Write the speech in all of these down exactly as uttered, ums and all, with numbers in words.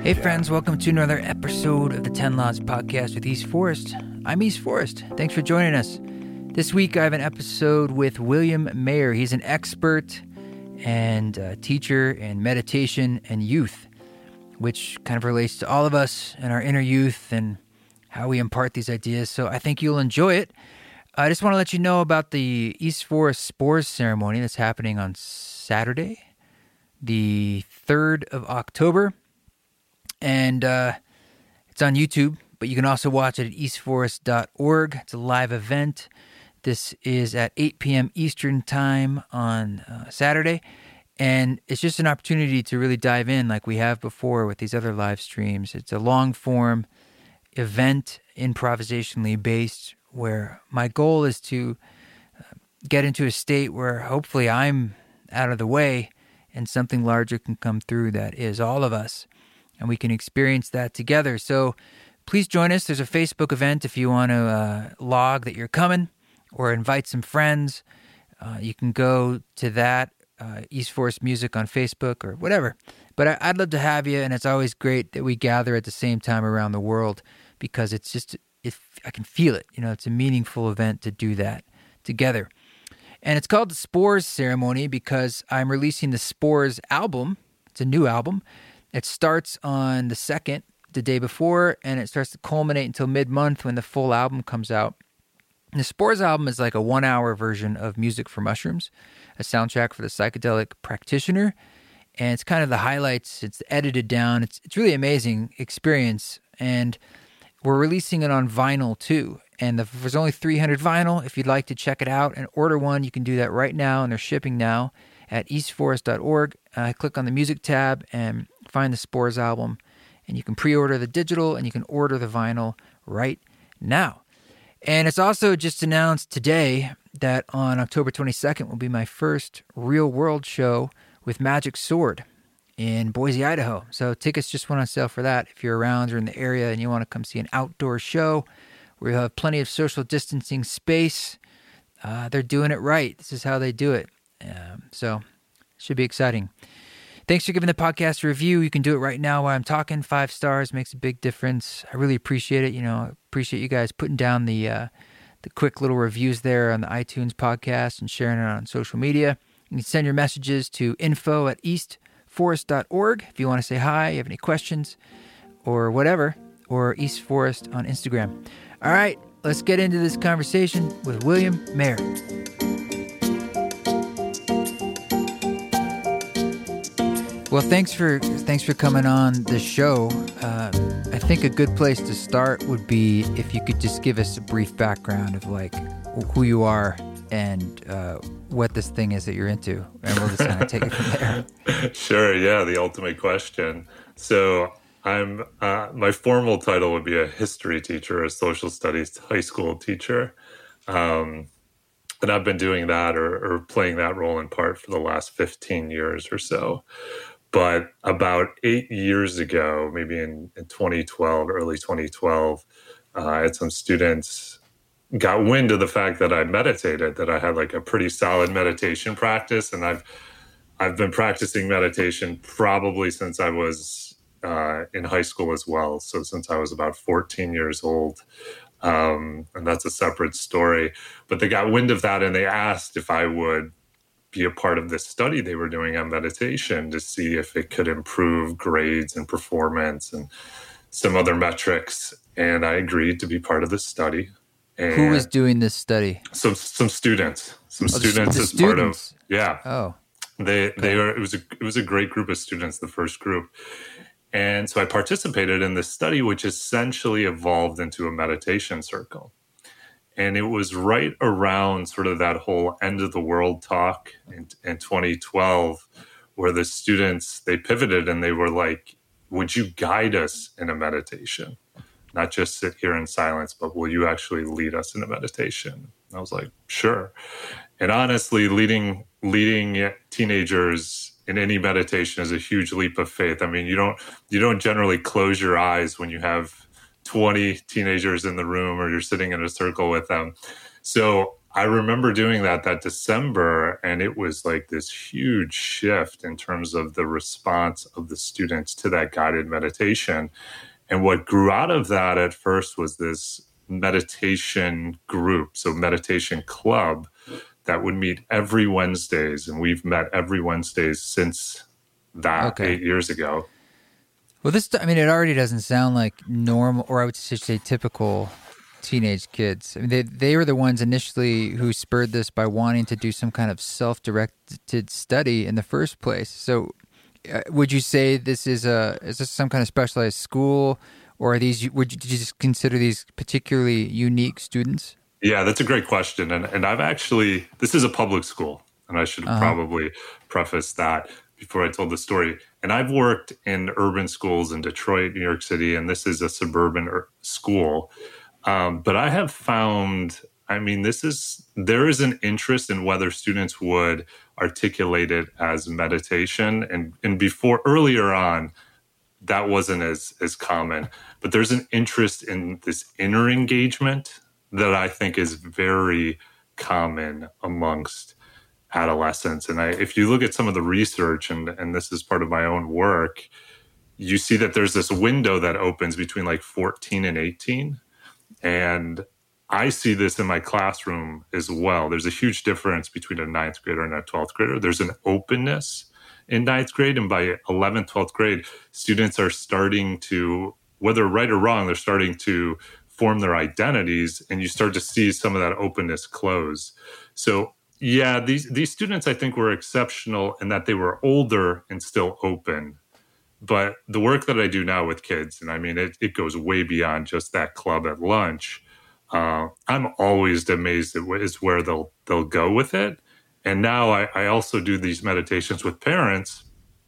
Hey friends, welcome to another episode of the ten Laws Podcast with East Forest. I'm East Forest. Thanks for joining us. This week I have an episode with William Mayer. He's an expert and uh, teacher in meditation and youth, which kind of relates to all of us and our inner youth and how we impart these ideas. So I think you'll enjoy it. I just want to let you know about the East Forest Spores ceremony that's happening on Saturday, the third of October. And uh, it's on YouTube, but you can also watch it at east forest dot org. It's a live event. This is at eight p.m. Eastern Time on uh, Saturday. And it's just an opportunity to really dive in like we have before with these other live streams. It's a long-form event, improvisationally based, where my goal is to get into a state where hopefully I'm out of the way and something larger can come through that is all of us. And we can experience that together. So please join us. There's a Facebook event if you want to uh, log that you're coming or invite some friends. Uh, you can go to that, uh, East Forest Music on Facebook or whatever. But I, I'd love to have you, and it's always great that we gather at the same time around the world because it's just, it, I can feel it. You know, it's a meaningful event to do that together. And it's called the Spores Ceremony because I'm releasing the Spores album. It's a new album. It starts on the second, the day before, and it starts to culminate until mid-month when the full album comes out. And the Spores album is like a one-hour version of Music for Mushrooms, a soundtrack for the psychedelic practitioner. And it's kind of the highlights. It's edited down. It's it's really amazing experience. And we're releasing it on vinyl, too. And the, there's only three hundred vinyl. If you'd like to check it out and order one, you can do that right now, and they're shipping now at east forest dot org. Uh, click on the music tab and find the Spores album, and you can pre-order the digital and you can order the vinyl right now. And it's also just announced today that on October twenty-second will be my first real world show with Magic Sword in Boise, Idaho. So tickets just went on sale for that. If you're around or in the area and you want to come see an outdoor show where you'll have plenty of social distancing space, uh, they're doing it right. This is how they do it. Um, so it should be exciting. Thanks for giving the podcast a review. You can do it right now while I'm talking. Five stars makes a big difference. I really appreciate it. You know, I appreciate you guys putting down the uh, the quick little reviews there on the iTunes podcast and sharing it on social media. You can send your messages to info at east forest dot org if you want to say hi, you have any questions, or whatever, or East Forest on Instagram. All right, let's get into this conversation with William Mayer. Well, thanks for thanks for coming on the show. Uh, I think a good place to start would be if you could just give us a brief background of like who you are and uh, what this thing is that you're into, and we'll just kind of take it from there. Sure. Yeah, the ultimate question. So I'm uh, my formal title would be a history teacher, a social studies high school teacher. Um, and I've been doing that or, or playing that role in part for the last fifteen years or so. But about eight years ago, maybe in, in twenty twelve, early twenty twelve, uh, I had some students got wind of the fact that I meditated, that I had like a pretty solid meditation practice. And I've I've been practicing meditation probably since I was uh, in high school as well. So since I was about fourteen years old. Um, and that's a separate story. But they got wind of that and they asked if I would be a part of this study they were doing on meditation to see if it could improve grades and performance and some other metrics. And I agreed to be part of this study. And who was doing this study? Some some students. Some oh, students the as students. part of yeah. Oh. They okay. they were it was a it was a great group of students, the first group. And so I participated in this study, which essentially evolved into a meditation circle. And it was right around sort of that whole end of the world talk in, in twenty twelve, where the students, they pivoted and they were like, would you guide us in a meditation? Not just sit here in silence, but will you actually lead us in a meditation? And I was like, sure. And honestly, leading leading teenagers in any meditation is a huge leap of faith. I mean, you don't you don't generally close your eyes when you have twenty teenagers in the room or you're sitting in a circle with them. So I remember doing that that December, and it was like this huge shift in terms of the response of the students to that guided meditation. And what grew out of that at first was this meditation group, so meditation club that would meet every Wednesdays. And we've met every Wednesdays since that Okay. eight years ago. Well, this, I mean, it already doesn't sound like normal, or I would say typical teenage kids. I mean, they they were the ones initially who spurred this by wanting to do some kind of self-directed study in the first place. So uh, would you say this is a is this some kind of specialized school, or are these, would you, did you just consider these particularly unique students? Yeah, that's a great question. And and I've actually, this is a public school, and I should have uh-huh. probably prefaced that before I told the story. And I've worked in urban schools in Detroit, New York City, and this is a suburban er- school. Um, but I have found, I mean, this is, there is an interest in whether students would articulate it as meditation. And, and before, earlier on, that wasn't as, as common. But there's an interest in this inner engagement that I think is very common amongst adolescents. And I, if you look at some of the research, and, and this is part of my own work, you see that there's this window that opens between like fourteen and eighteen. And I see this in my classroom as well. There's a huge difference between a ninth grader and a twelfth grader. There's an openness in ninth grade. And by eleventh, twelfth grade, students are starting to, whether right or wrong, they're starting to form their identities. And you start to see some of that openness close. So yeah, these, these students, I think, were exceptional in that they were older and still open. But the work that I do now with kids, and I mean, it, it goes way beyond just that club at lunch. Uh, I'm always amazed at wh- is where they'll they'll go with it. And now I, I also do these meditations with parents,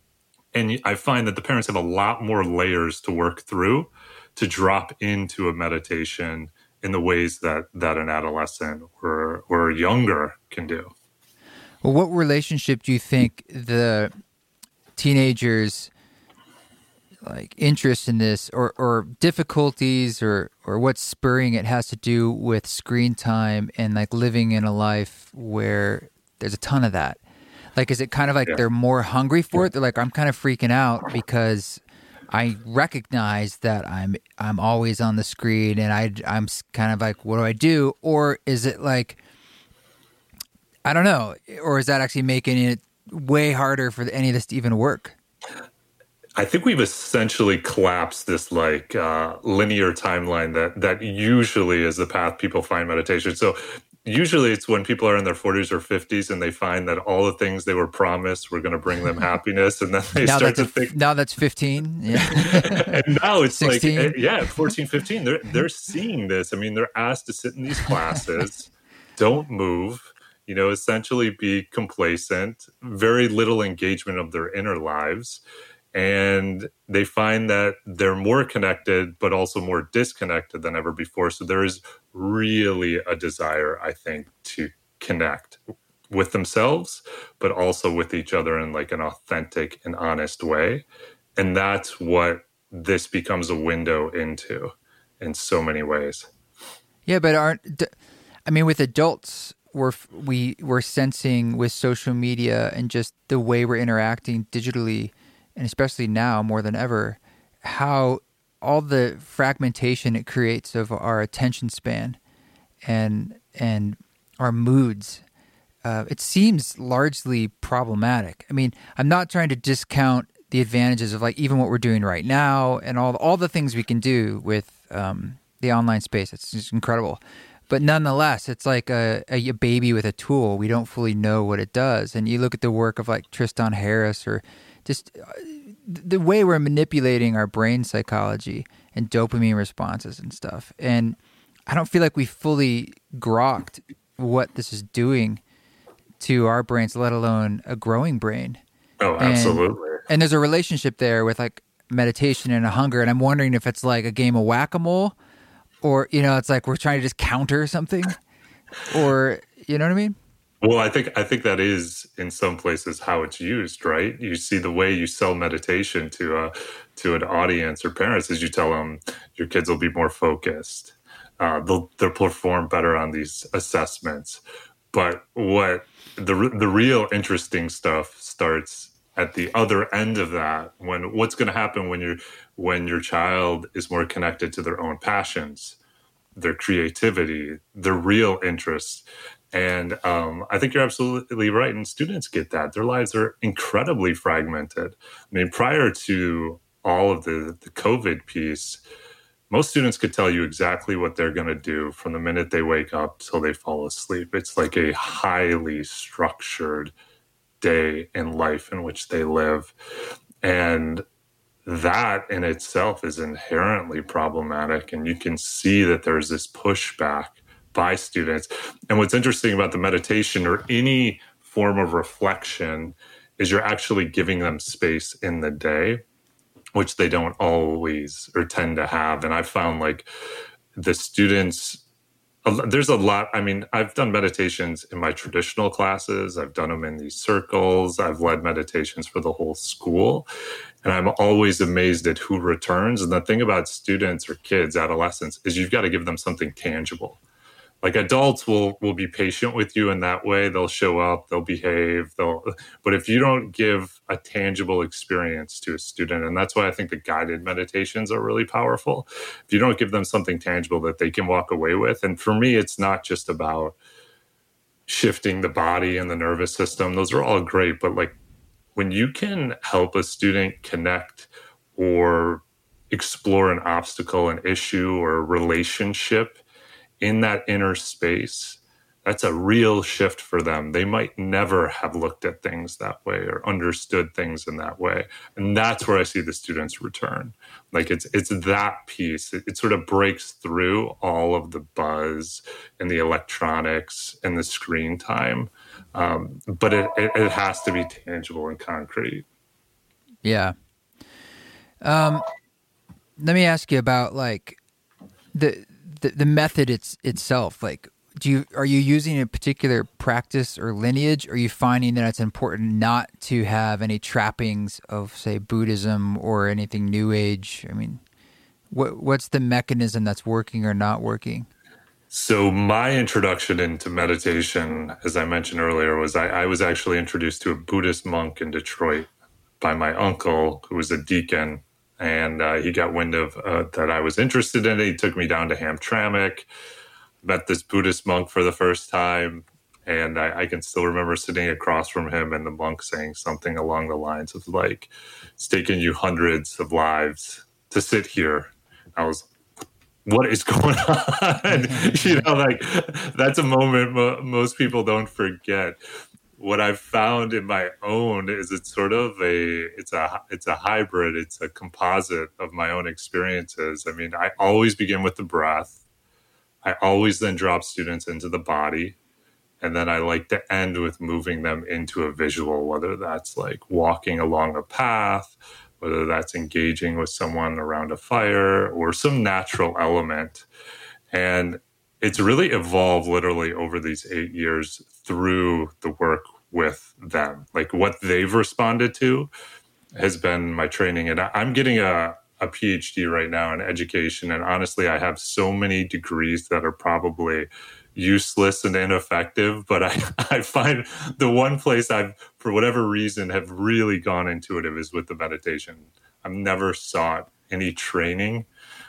and I find that the parents have a lot more layers to work through to drop into a meditation in the ways that that an adolescent or or younger can do. Well, what relationship do you think the teenagers' like interest in this, or, or difficulties, or, or what's spurring it, has to do with screen time and like living in a life where there's a ton of that? Like, is it kind of like yeah. they're more hungry for it? They're like, I'm kind of freaking out because I recognize that I'm I'm always on the screen, and I I'm kind of like, what do I do? Or is it like, I don't know, or is that actually making it way harder for any of this to even work? I think we've essentially collapsed this like uh, linear timeline that that usually is the path people find meditation. So usually it's when people are in their forties or fifties and they find that all the things they were promised were going to bring them happiness, and then they now start to a, think. Now that's fifteen. Yeah. And now it's sixteen. Like, yeah, fourteen, fifteen. They're they're seeing this. I mean, they're asked to sit in these classes, don't move. You know, essentially be complacent. Very little engagement of their inner lives. And they find that they're more connected, but also more disconnected than ever before. So there is really a desire, I think, to connect with themselves, but also with each other in like an authentic and honest way. And that's what this becomes a window into in so many ways. Yeah, but aren't, I mean, with adults, we're, we, we're sensing with social media and just the way we're interacting digitally, and especially now more than ever, how all the fragmentation it creates of our attention span and and our moods, uh, it seems largely problematic. I mean, I'm not trying to discount the advantages of like even what we're doing right now and all all the things we can do with um, the online space. It's just incredible. But nonetheless, it's like a, a baby with a tool. We don't fully know what it does. And you look at the work of like Tristan Harris, or just the way we're manipulating our brain psychology and dopamine responses and stuff. And I don't feel like we fully grokked what this is doing to our brains, let alone a growing brain. Oh, absolutely. And, and there's a relationship there with like meditation and a hunger. And I'm wondering if it's like a game of whack-a-mole, or, you know, it's like we're trying to just counter something, or, you know what I mean? Well, I think I think that is in some places how it's used, right? You see the way you sell meditation to a to an audience or parents is you tell them your kids will be more focused, uh, they'll they'll perform better on these assessments. But what the the real interesting stuff starts at the other end of that, when what's going to happen when you when your child is more connected to their own passions, their creativity, their real interests. And um, I think you're absolutely right. And students get that. Their lives are incredibly fragmented. I mean, prior to all of the, the COVID piece, most students could tell you exactly what they're going to do from the minute they wake up till they fall asleep. It's like a highly structured day in life in which they live. And that in itself is inherently problematic. And you can see that there's this pushback by students. And what's interesting about the meditation or any form of reflection is you're actually giving them space in the day, which they don't always or tend to have. And I found like the students, there's a lot. I mean, I've done meditations in my traditional classes. I've done them in these circles. I've led meditations for the whole school. And I'm always amazed at who returns. And the thing about students or kids, adolescents, is you've got to give them something tangible. Like adults will will be patient with you in that way. They'll show up, they'll behave, they'll. But if you don't give a tangible experience to a student, and that's why I think the guided meditations are really powerful. If you don't give them something tangible that they can walk away with, and for me, it's not just about shifting the body and the nervous system. Those are all great, but like when you can help a student connect or explore an obstacle, an issue, or a relationship in that inner space, that's a real shift for them. They might never have looked at things that way or understood things in that way. And that's where I see the students return. Like it's it's that piece. It, it sort of breaks through all of the buzz and the electronics and the screen time. Um, but it, it, it has to be tangible and concrete. Yeah. Um, let me ask you about like the The, the method it's, itself. Like, do you are you using a particular practice or lineage? Or are you finding that it's important not to have any trappings of, say, Buddhism or anything New Age? I mean, what what's the mechanism that's working or not working? So my introduction into meditation, as I mentioned earlier, was I, I was actually introduced to a Buddhist monk in Detroit by my uncle, who was a deacon. And uh, he got wind of uh, that I was interested in it. He took me down to Hamtramck, met this Buddhist monk for the first time. And I, I can still remember sitting across from him and the monk saying something along the lines of like, it's taken you hundreds of lives to sit here. I was, what is going on? You know, like that's a moment mo- most people don't forget. What I've found in my own is it's sort of a it's a it's a hybrid, it's a composite of my own experiences. I mean, I always begin with the breath. I always then drop students into the body. And then I like to end with moving them into a visual, whether that's like walking along a path, whether that's engaging with someone around a fire or some natural element. And it's really evolved literally over these eight years through the work with them. Like what they've responded to has been my training. And I'm getting a, a PhD right now in education. And honestly, I have so many degrees that are probably useless and ineffective. But I, I find the one place I've, for whatever reason, have really gone intuitive is with the meditation. I've never sought any training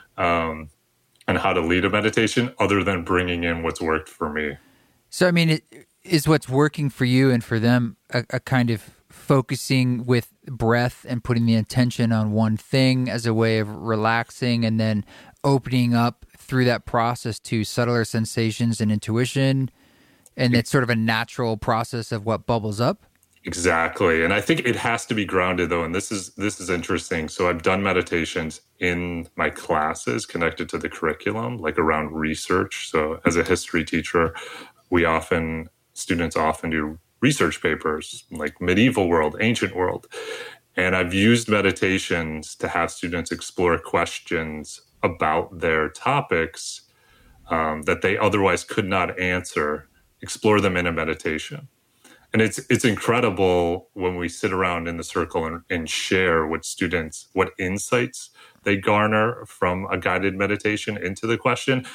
um, on how to lead a meditation other than bringing in what's worked for me. So, I mean, it, is what's working for you and for them a, a kind of focusing with breath and putting the intention on one thing as a way of relaxing and then opening up through that process to subtler sensations and intuition? And it's sort of a natural process of what bubbles up? Exactly. And I think it has to be grounded though. And this is this is interesting. So I've done meditations in my classes connected to the curriculum, like around research. So as a history teacher, we often, students often do research papers like medieval world, ancient world. And I've used meditations to have students explore questions about their topics um, that they otherwise could not answer, explore them in a meditation. And it's it's incredible when we sit around in the circle and, and share what students, what insights they garner from a guided meditation into the question.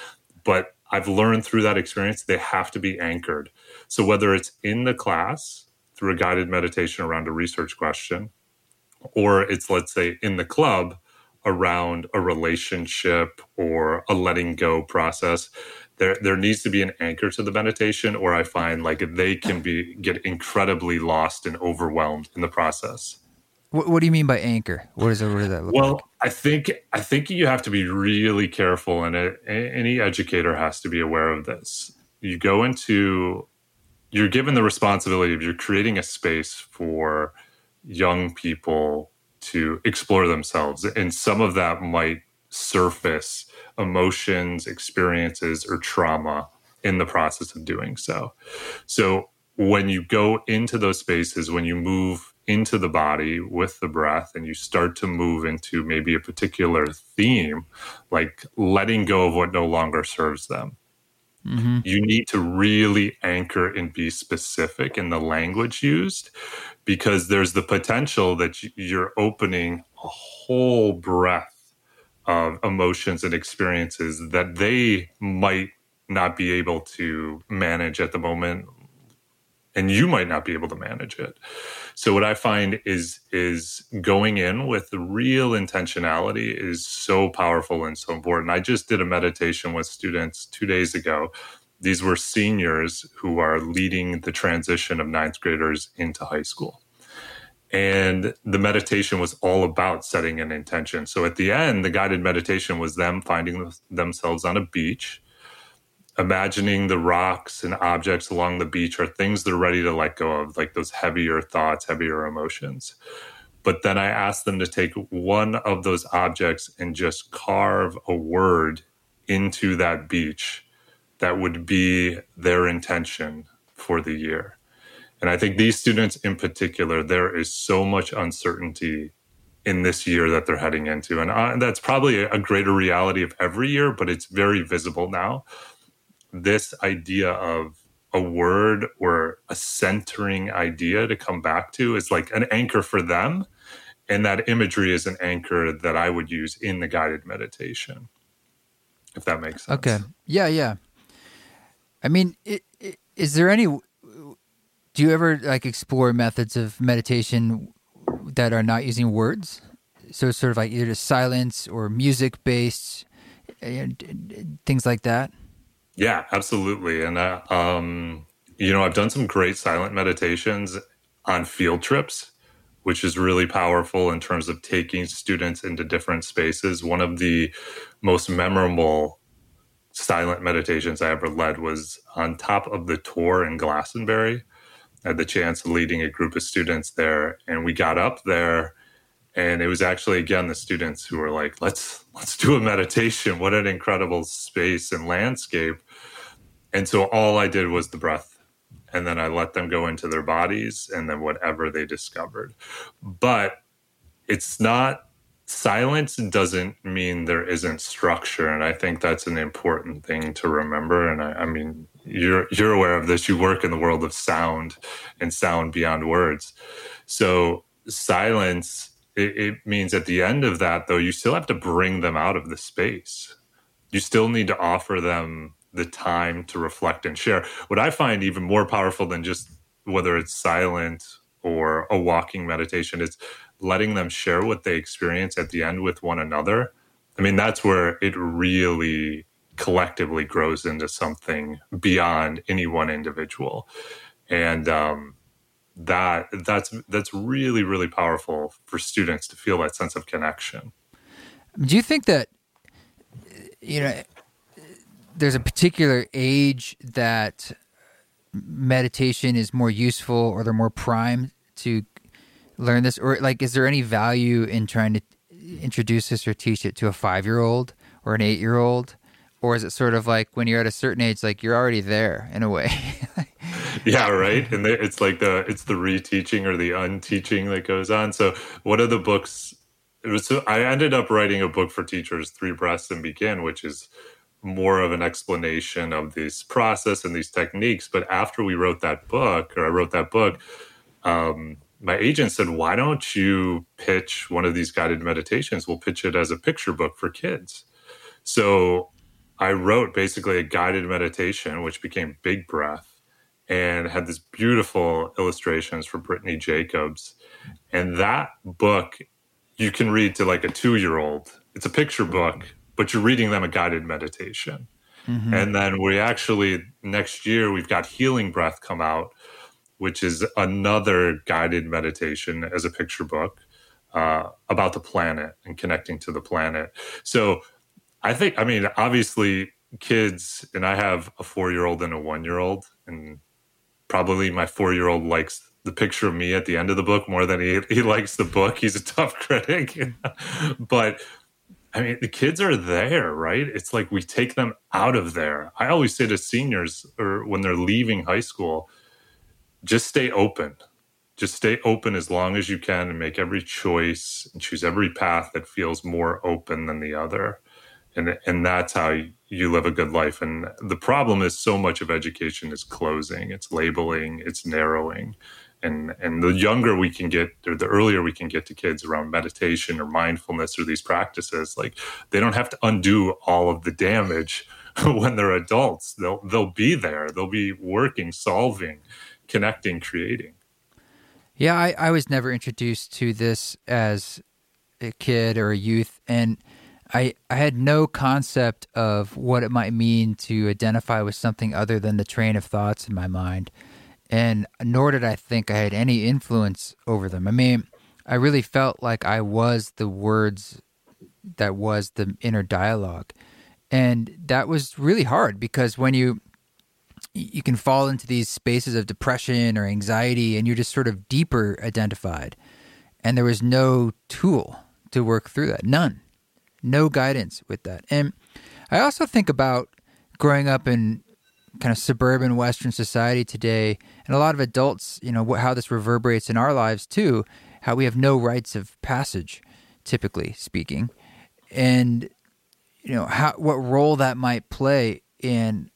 but I've learned through that experience, they have to be anchored. So whether it's in the class through a guided meditation around a research question, or it's, let's say, in the club around a relationship or a letting go process, there there needs to be an anchor to the meditation, or I find like they can be get incredibly lost and overwhelmed in the process. What, what do you mean by anchor? What does, what does that look well, like? I think I think you have to be really careful, and it, any educator has to be aware of this. You go into, you're given the responsibility of you're creating a space for young people to explore themselves. And some of that might surface emotions, experiences, or trauma in the process of doing so. So when you go into those spaces, when you move into the body with the breath and you start to move into maybe a particular theme, like letting go of what no longer serves them, mm-hmm. you need to really anchor and be specific in the language used, because there's the potential that you're opening a whole breadth of emotions and experiences that they might not be able to manage at the moment, and you might not be able to manage it. So what I find is is going in with the real intentionality is so powerful and so important. I just did a meditation with students two days ago. These were seniors who are leading the transition of ninth graders into high school. And the meditation was all about setting an intention. So at the end, the guided meditation was them finding themselves on a beach, imagining the rocks and objects along the beach are things they're ready to let go of, like those heavier thoughts, heavier emotions. But then I asked them to take one of those objects and just carve a word into that beach that would be their intention for the year. And I think these students in particular, there is so much uncertainty in this year that they're heading into. And uh, that's probably a greater reality of every year, but it's very visible now. This idea of a word or a centering idea to come back to is like an anchor for them. And that imagery is an anchor that I would use in the guided meditation, if that makes sense. Okay. Yeah, yeah. I mean, it, it, is there any, do you ever like explore methods of meditation that are not using words? So it's sort of like either just silence or music based, things like that? Yeah, absolutely. And, uh, um, you know, I've done some great silent meditations on field trips, which is really powerful in terms of taking students into different spaces. One of the most memorable silent meditations I ever led was on top of the Tor in Glastonbury. I had the chance of leading a group of students there, and we got up there, and it was actually, again, the students who were like, let's let's do a meditation. What an incredible space and landscape. And so all I did was the breath, and then I let them go into their bodies and then whatever they discovered. But it's not, silence doesn't mean there isn't structure. And I think that's an important thing to remember. And I, I mean, you're you're aware of this. You work in the world of sound and sound beyond words. So silence, it, it means at the end of that, though, you still have to bring them out of the space. You still need to offer them the time to reflect and share. What I find even more powerful than just whether it's silent or a walking meditation is letting them share what they experience at the end with one another. I mean, that's where it really collectively grows into something beyond any one individual. And um, that that's that's really, really powerful for students to feel that sense of connection. Do you think that, you know, there's a particular age that meditation is more useful or they're more primed to learn this? Or like, is there any value in trying to introduce this or teach it to a five-year-old or an eight-year-old? Or is it sort of like when you're at a certain age, like you're already there in a way? Yeah, right. And it's like the, it's the reteaching or the unteaching that goes on. So one of the books, it was, so I ended up writing a book for teachers, Three Breaths and Begin, which is more of an explanation of this process and these techniques. But after we wrote that book, or I wrote that book, um, my agent said, why don't you pitch one of these guided meditations? We'll pitch it as a picture book for kids. So I wrote basically a guided meditation, which became Big Breath, and had this beautiful illustrations for Brittany Jacobs. And that book you can read to like a two-year-old. It's a picture book, but you're reading them a guided meditation. Mm-hmm. And then we actually, next year, we've got Healing Breath come out, which is another guided meditation as a picture book uh, about the planet and connecting to the planet. So I think, I mean, obviously kids, and I have a four-year-old and a one-year-old, and probably my four-year-old likes the picture of me at the end of the book more than he, he likes the book. He's a tough critic. But I mean, the kids are there, right? It's like we take them out of there. I always say to seniors, or when they're leaving high school, just stay open. Just stay open as long as you can and make every choice and choose every path that feels more open than the other. And, and that's how you live a good life. And the problem is so much of education is closing, it's labeling, it's narrowing. And, and the younger we can get, or the earlier we can get to kids around meditation or mindfulness or these practices, like they don't have to undo all of the damage when they're adults. They'll they'll be there. They'll be working, solving, connecting, creating. Yeah, I, I was never introduced to this as a kid or a youth, and I I had no concept of what it might mean to identify with something other than the train of thoughts in my mind. And nor did I think I had any influence over them. I mean, I really felt like I was the words that was the inner dialogue. And that was really hard because when you you can fall into these spaces of depression or anxiety and you're just sort of deeper identified. And there was no tool to work through that. None. No guidance with that. And I also think about growing up in kind of suburban Western society today, and a lot of adults, you know, how this reverberates in our lives too, how we have no rites of passage, typically speaking, and, you know, how what role that might play in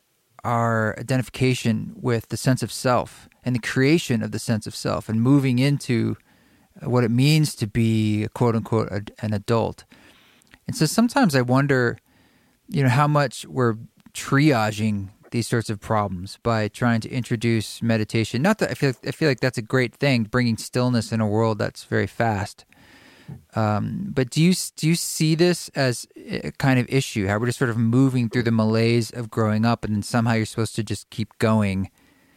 our identification with the sense of self and the creation of the sense of self and moving into what it means to be, quote unquote, a, an adult. And so sometimes I wonder, you know, how much we're triaging these sorts of problems by trying to introduce meditation. Not that I feel, I feel like that's a great thing, bringing stillness in a world that's very fast. Um, but do you do you see this as a kind of issue? How we're just sort of moving through the malaise of growing up, and then somehow you're supposed to just keep going,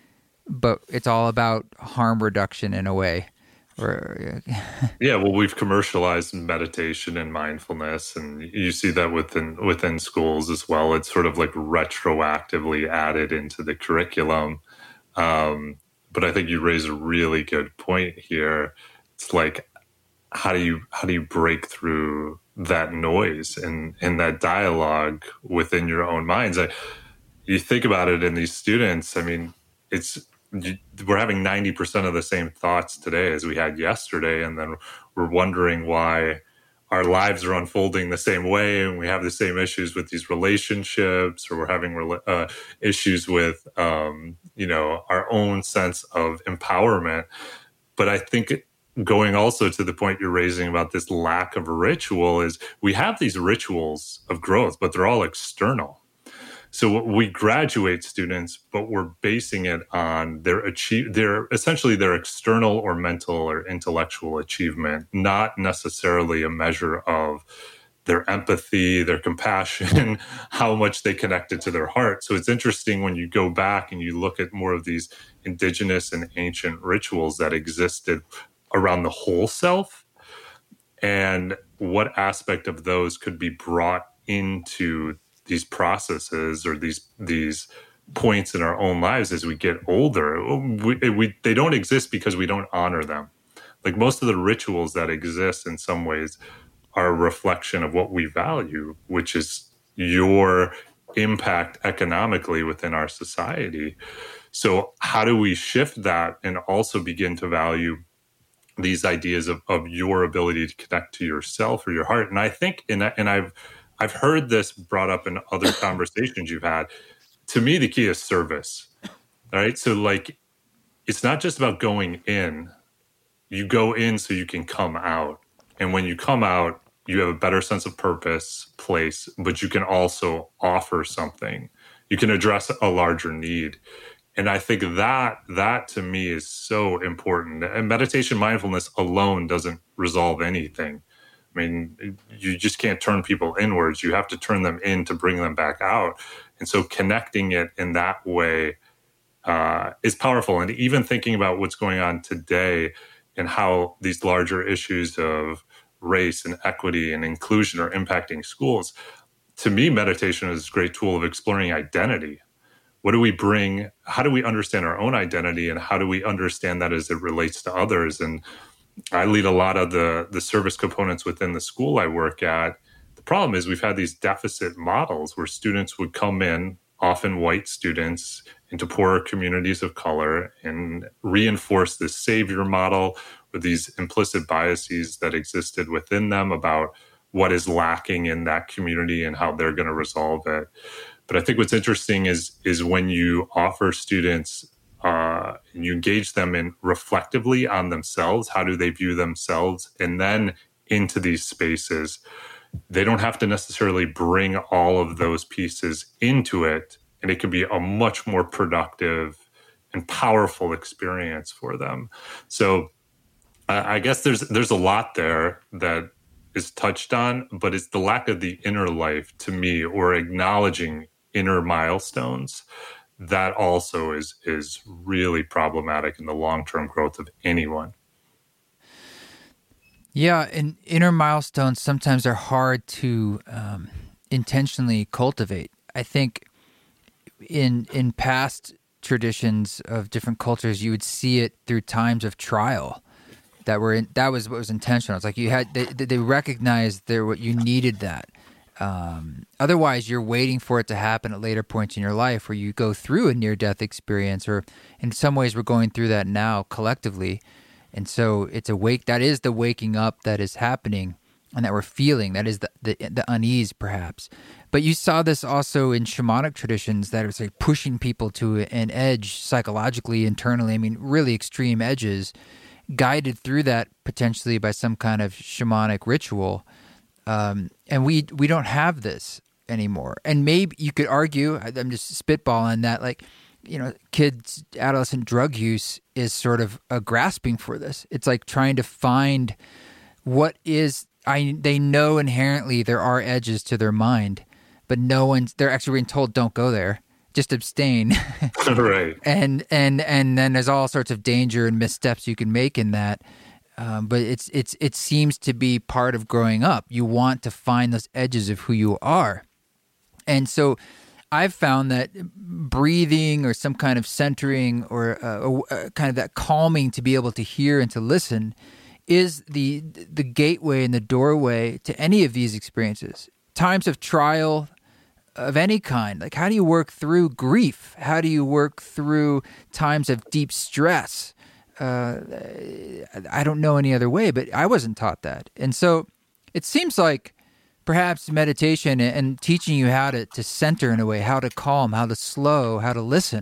but it's all about harm reduction in a way. Or, yeah, well, we've commercialized meditation and mindfulness, and you see that within within schools as well. It's sort of like retroactively added into the curriculum. Um, but I think you raise a really good point here. It's like, how do you how do you break through that noise and, and that dialogue within your own minds? I, you think about it in these students. I mean, it's we're having ninety percent of the same thoughts today as we had yesterday, and then we're wondering why our lives are unfolding the same way, and we have the same issues with these relationships, or we're having uh, issues with um, you know, our own sense of empowerment. But I think it, going also to the point you're raising about this lack of ritual, is we have these rituals of growth, but they're all external. So we graduate students, but we're basing it on their achieve, their essentially their external or mental or intellectual achievement, not necessarily a measure of their empathy, their compassion, how much they connected to their heart. So it's interesting when you go back and you look at more of these indigenous and ancient rituals that existed around the whole self, and what aspect of those could be brought into these processes or these these points in our own lives as we get older. We, we, they don't exist because we don't honor them. Like most of the rituals that exist in some ways are a reflection of what we value, which is your impact economically within our society. So how do we shift that and also begin to value these ideas of, of your ability to connect to yourself or your heart? And I think, and, and I've I've heard this brought up in other conversations you've had. To me, the key is service. All right. So like, it's not just about going in. You go in so you can come out. And when you come out, you have a better sense of purpose, place, but you can also offer something. You can address a larger need. And I think that that to me is so important. And meditation, mindfulness alone doesn't resolve anything. I mean, you just can't turn people inwards. You have to turn them in to bring them back out. And so connecting it in that way uh, is powerful. And even thinking about what's going on today and how these larger issues of race and equity and inclusion are impacting schools, to me, meditation is a great tool of exploring identity. What do we bring? How do we understand our own identity, and how do we understand that as it relates to others? And I lead a lot of the, the service components within the school I work at. The problem is we've had these deficit models where students would come in, often white students, into poorer communities of color and reinforce this savior model with these implicit biases that existed within them about what is lacking in that community and how they're going to resolve it. But I think what's interesting is, is when you offer students uh, and you engage them in reflectively on themselves, how do they view themselves? And then into these spaces, they don't have to necessarily bring all of those pieces into it. And it can be a much more productive and powerful experience for them. So uh, I guess there's there's a lot there that is touched on, but it's the lack of the inner life to me, or acknowledging inner milestones, that also is is really problematic in the long-term growth of anyone. Yeah, and inner milestones sometimes are hard to um, intentionally cultivate. I think in in past traditions of different cultures, you would see it through times of trial. That were in, that was what was intentional. It's like you had they, they recognized there what you needed that. Um, otherwise, you're waiting for it to happen at later points in your life, where you go through a near-death experience, or in some ways, we're going through that now collectively. And so it's a wake. That is the waking up that is happening, and that we're feeling. That is the the, the unease, perhaps. But you saw this also in shamanic traditions, that it's like pushing people to an edge psychologically, internally. I mean, really extreme edges, guided through that potentially by some kind of shamanic ritual. Um, and we we don't have this anymore. And maybe you could argue, I'm just spitballing that, like, you know, kids, adolescent drug use is sort of a grasping for this. It's like trying to find what is, I they know inherently there are edges to their mind, but no one's, they're actually being told, don't go there. Just abstain. Right. And and and then there's all sorts of danger and missteps you can make in that. Um, but it's it's it seems to be part of growing up. You want to find those edges of who you are. And so I've found that breathing, or some kind of centering, or uh, uh, kind of that calming to be able to hear and to listen, is the the gateway and the doorway to any of these experiences. Times of trial of any kind. Like, how do you work through grief? How do you work through times of deep stress? Uh, I don't know any other way, but I wasn't taught that. And so it seems like perhaps meditation and teaching you how to, to center in a way, how to calm, how to slow, how to listen,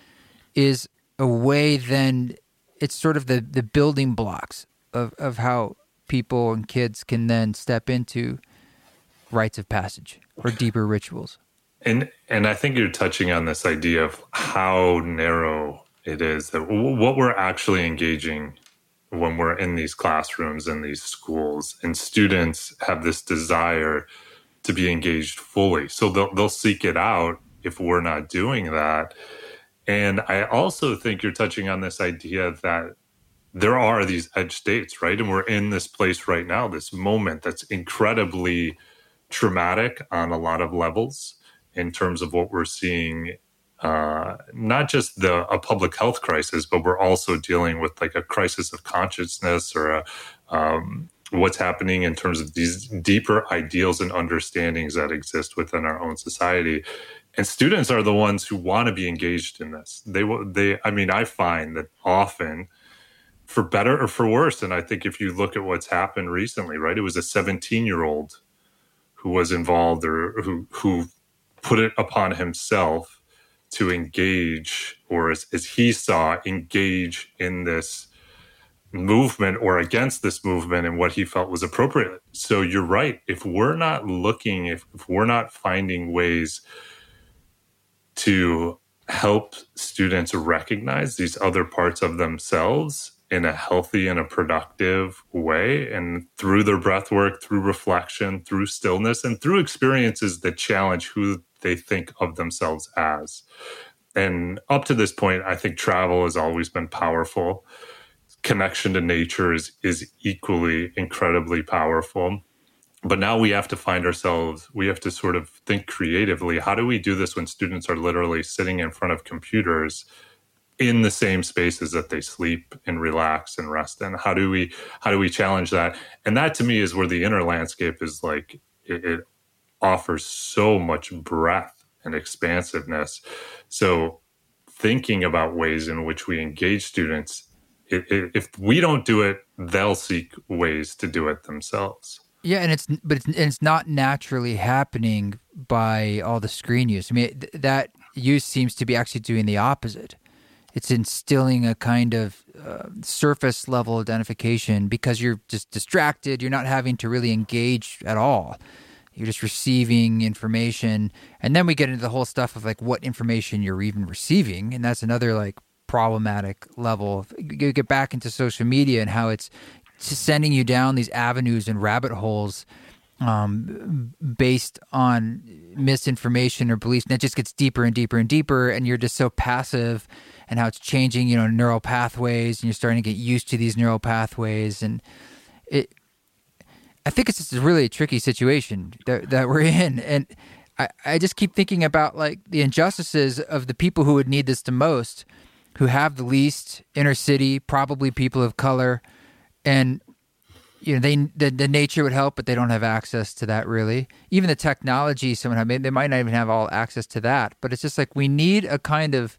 is a way then, it's sort of the, the building blocks of, of how people and kids can then step into rites of passage or deeper rituals. And and I think you're touching on this idea of how narrow it is, that what we're actually engaging when we're in these classrooms and these schools, and students have this desire to be engaged fully. So they'll, they'll seek it out if we're not doing that. And I also think you're touching on this idea that there are these edge states, right? And we're in this place right now, this moment that's incredibly traumatic on a lot of levels in terms of what we're seeing. Uh, not just the a public health crisis, but we're also dealing with like a crisis of consciousness, or a, um, what's happening in terms of these deeper ideals and understandings that exist within our own society. And students are the ones who want to be engaged in this. They they. I mean, I find that often, for better or for worse, and I think if you look at what's happened recently, right, it was a seventeen-year-old who was involved, or who who put it upon himself to engage, or as, as he saw, engage in this movement or against this movement and what he felt was appropriate. So you're right. If we're not looking, if, if we're not finding ways to help students recognize these other parts of themselves in a healthy and a productive way, and through their breath work, through reflection, through stillness, and through experiences that challenge who they think of themselves as. And up to this point, I think travel has always been powerful. Connection to nature is, is equally incredibly powerful. But now we have to find ourselves, we have to sort of think creatively. How do we do this when students are literally sitting in front of computers in the same spaces that they sleep and relax and rest in? How do we, how do we challenge that? And that to me is where the inner landscape is like, it, it offers so much breadth and expansiveness. So thinking about ways in which we engage students, it, it, if we don't do it, they'll seek ways to do it themselves. Yeah, and it's but it's, and it's not naturally happening by all the screen use. I mean, th- that use seems to be actually doing the opposite. It's instilling a kind of uh, surface level identification because you're just distracted. You're not having to really engage at all. You're just receiving information. And then we get into the whole stuff of like what information you're even receiving. And that's another like problematic level. You get back into social media and how it's sending you down these avenues and rabbit holes um, based on misinformation or beliefs. And it just gets deeper and deeper and deeper. And you're just so passive, and how it's changing, you know, neural pathways, and you're starting to get used to these neural pathways. And it, I think it's just a really tricky situation that, that we're in. And I, I just keep thinking about like the injustices of the people who would need this the most, who have the least, inner city, probably people of color. And, you know, they the, the nature would help, but they don't have access to that really. Even the technology, somehow, they might not even have all access to that. But it's just like we need a kind of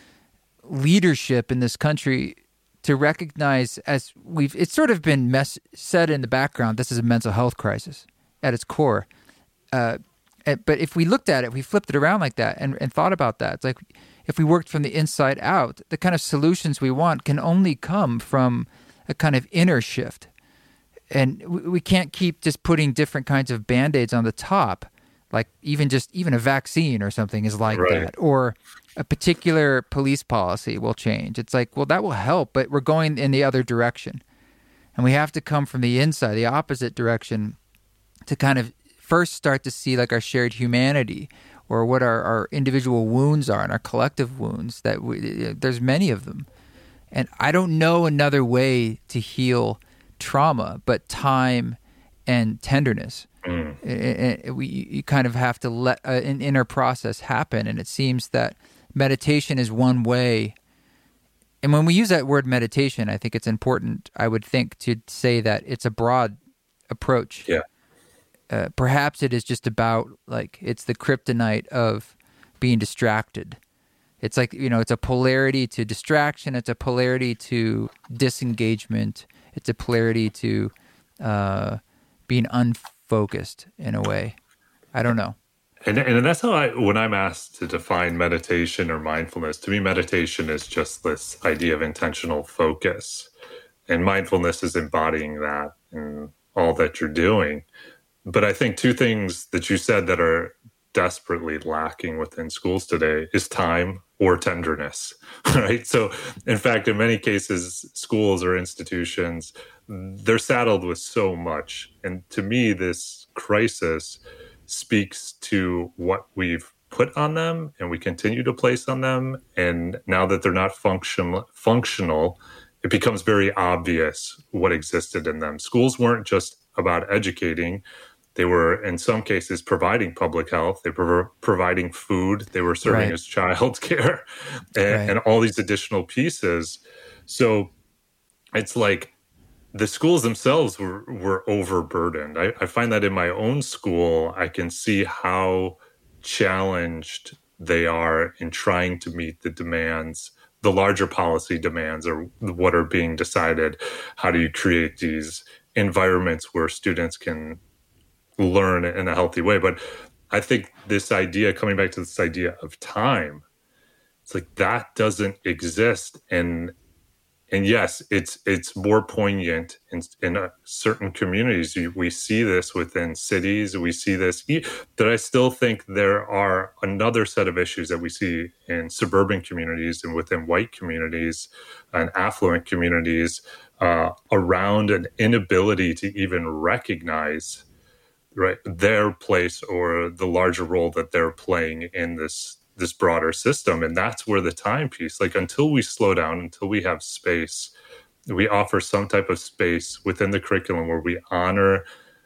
leadership in this country to recognize, as we've, it's sort of been mess, said in the background, this is a mental health crisis at its core. Uh, but if we looked at it, we flipped it around like that and, and thought about that. It's like if we worked from the inside out, the kind of solutions we want can only come from a kind of inner shift. And we, we can't keep just putting different kinds of Band-Aids on the top, like even just even a vaccine or something is like right. that, or a particular police policy will change. It's like, well, that will help, but we're going in the other direction. And we have to come from the inside, the opposite direction, to kind of first start to see like our shared humanity, or what our, our individual wounds are and our collective wounds, that we, there's many of them. And I don't know another way to heal trauma but time and tenderness. Mm. It, it, we, you kind of have to let uh, an inner process happen. And it seems that meditation is one way. And when we use that word meditation, I think it's important, I would think, to say that it's a broad approach. Yeah. Uh, perhaps it is just about, like, it's the kryptonite of being distracted. It's like, you know, it's a polarity to distraction. It's a polarity to disengagement. It's a polarity to uh, being unfocused in a way. I don't know. And, and that's how I, when I'm asked to define meditation or mindfulness, to me, meditation is just this idea of intentional focus. And mindfulness is embodying that in all that you're doing. But I think two things that you said that are desperately lacking within schools today is time or tenderness, right? So, in fact, in many cases, schools or institutions, they're saddled with so much. And to me, this crisis speaks to what we've put on them and we continue to place on them. And now that they're not function, functional, it becomes very obvious what existed in them. Schools weren't just about educating. They were, in some cases, providing public health. They were providing food. They were serving right. as child care and, right. and all these additional pieces. So it's like the schools themselves were, were overburdened. I, I find that in my own school, I can see how challenged they are in trying to meet the demands, the larger policy demands, or what are being decided. How do you create these environments where students can learn in a healthy way? But I think this idea, coming back to this idea of time, it's like that doesn't exist. And and yes, it's it's more poignant in, in uh, certain communities. We, we see this within cities. We see this. That I still think there are another set of issues that we see in suburban communities and within white communities and affluent communities uh, around an inability to even recognize, right, their place or the larger role that they're playing in this this broader system. And that's where the timepiece, like until we slow down, until we have space, we offer some type of space within the curriculum where we honor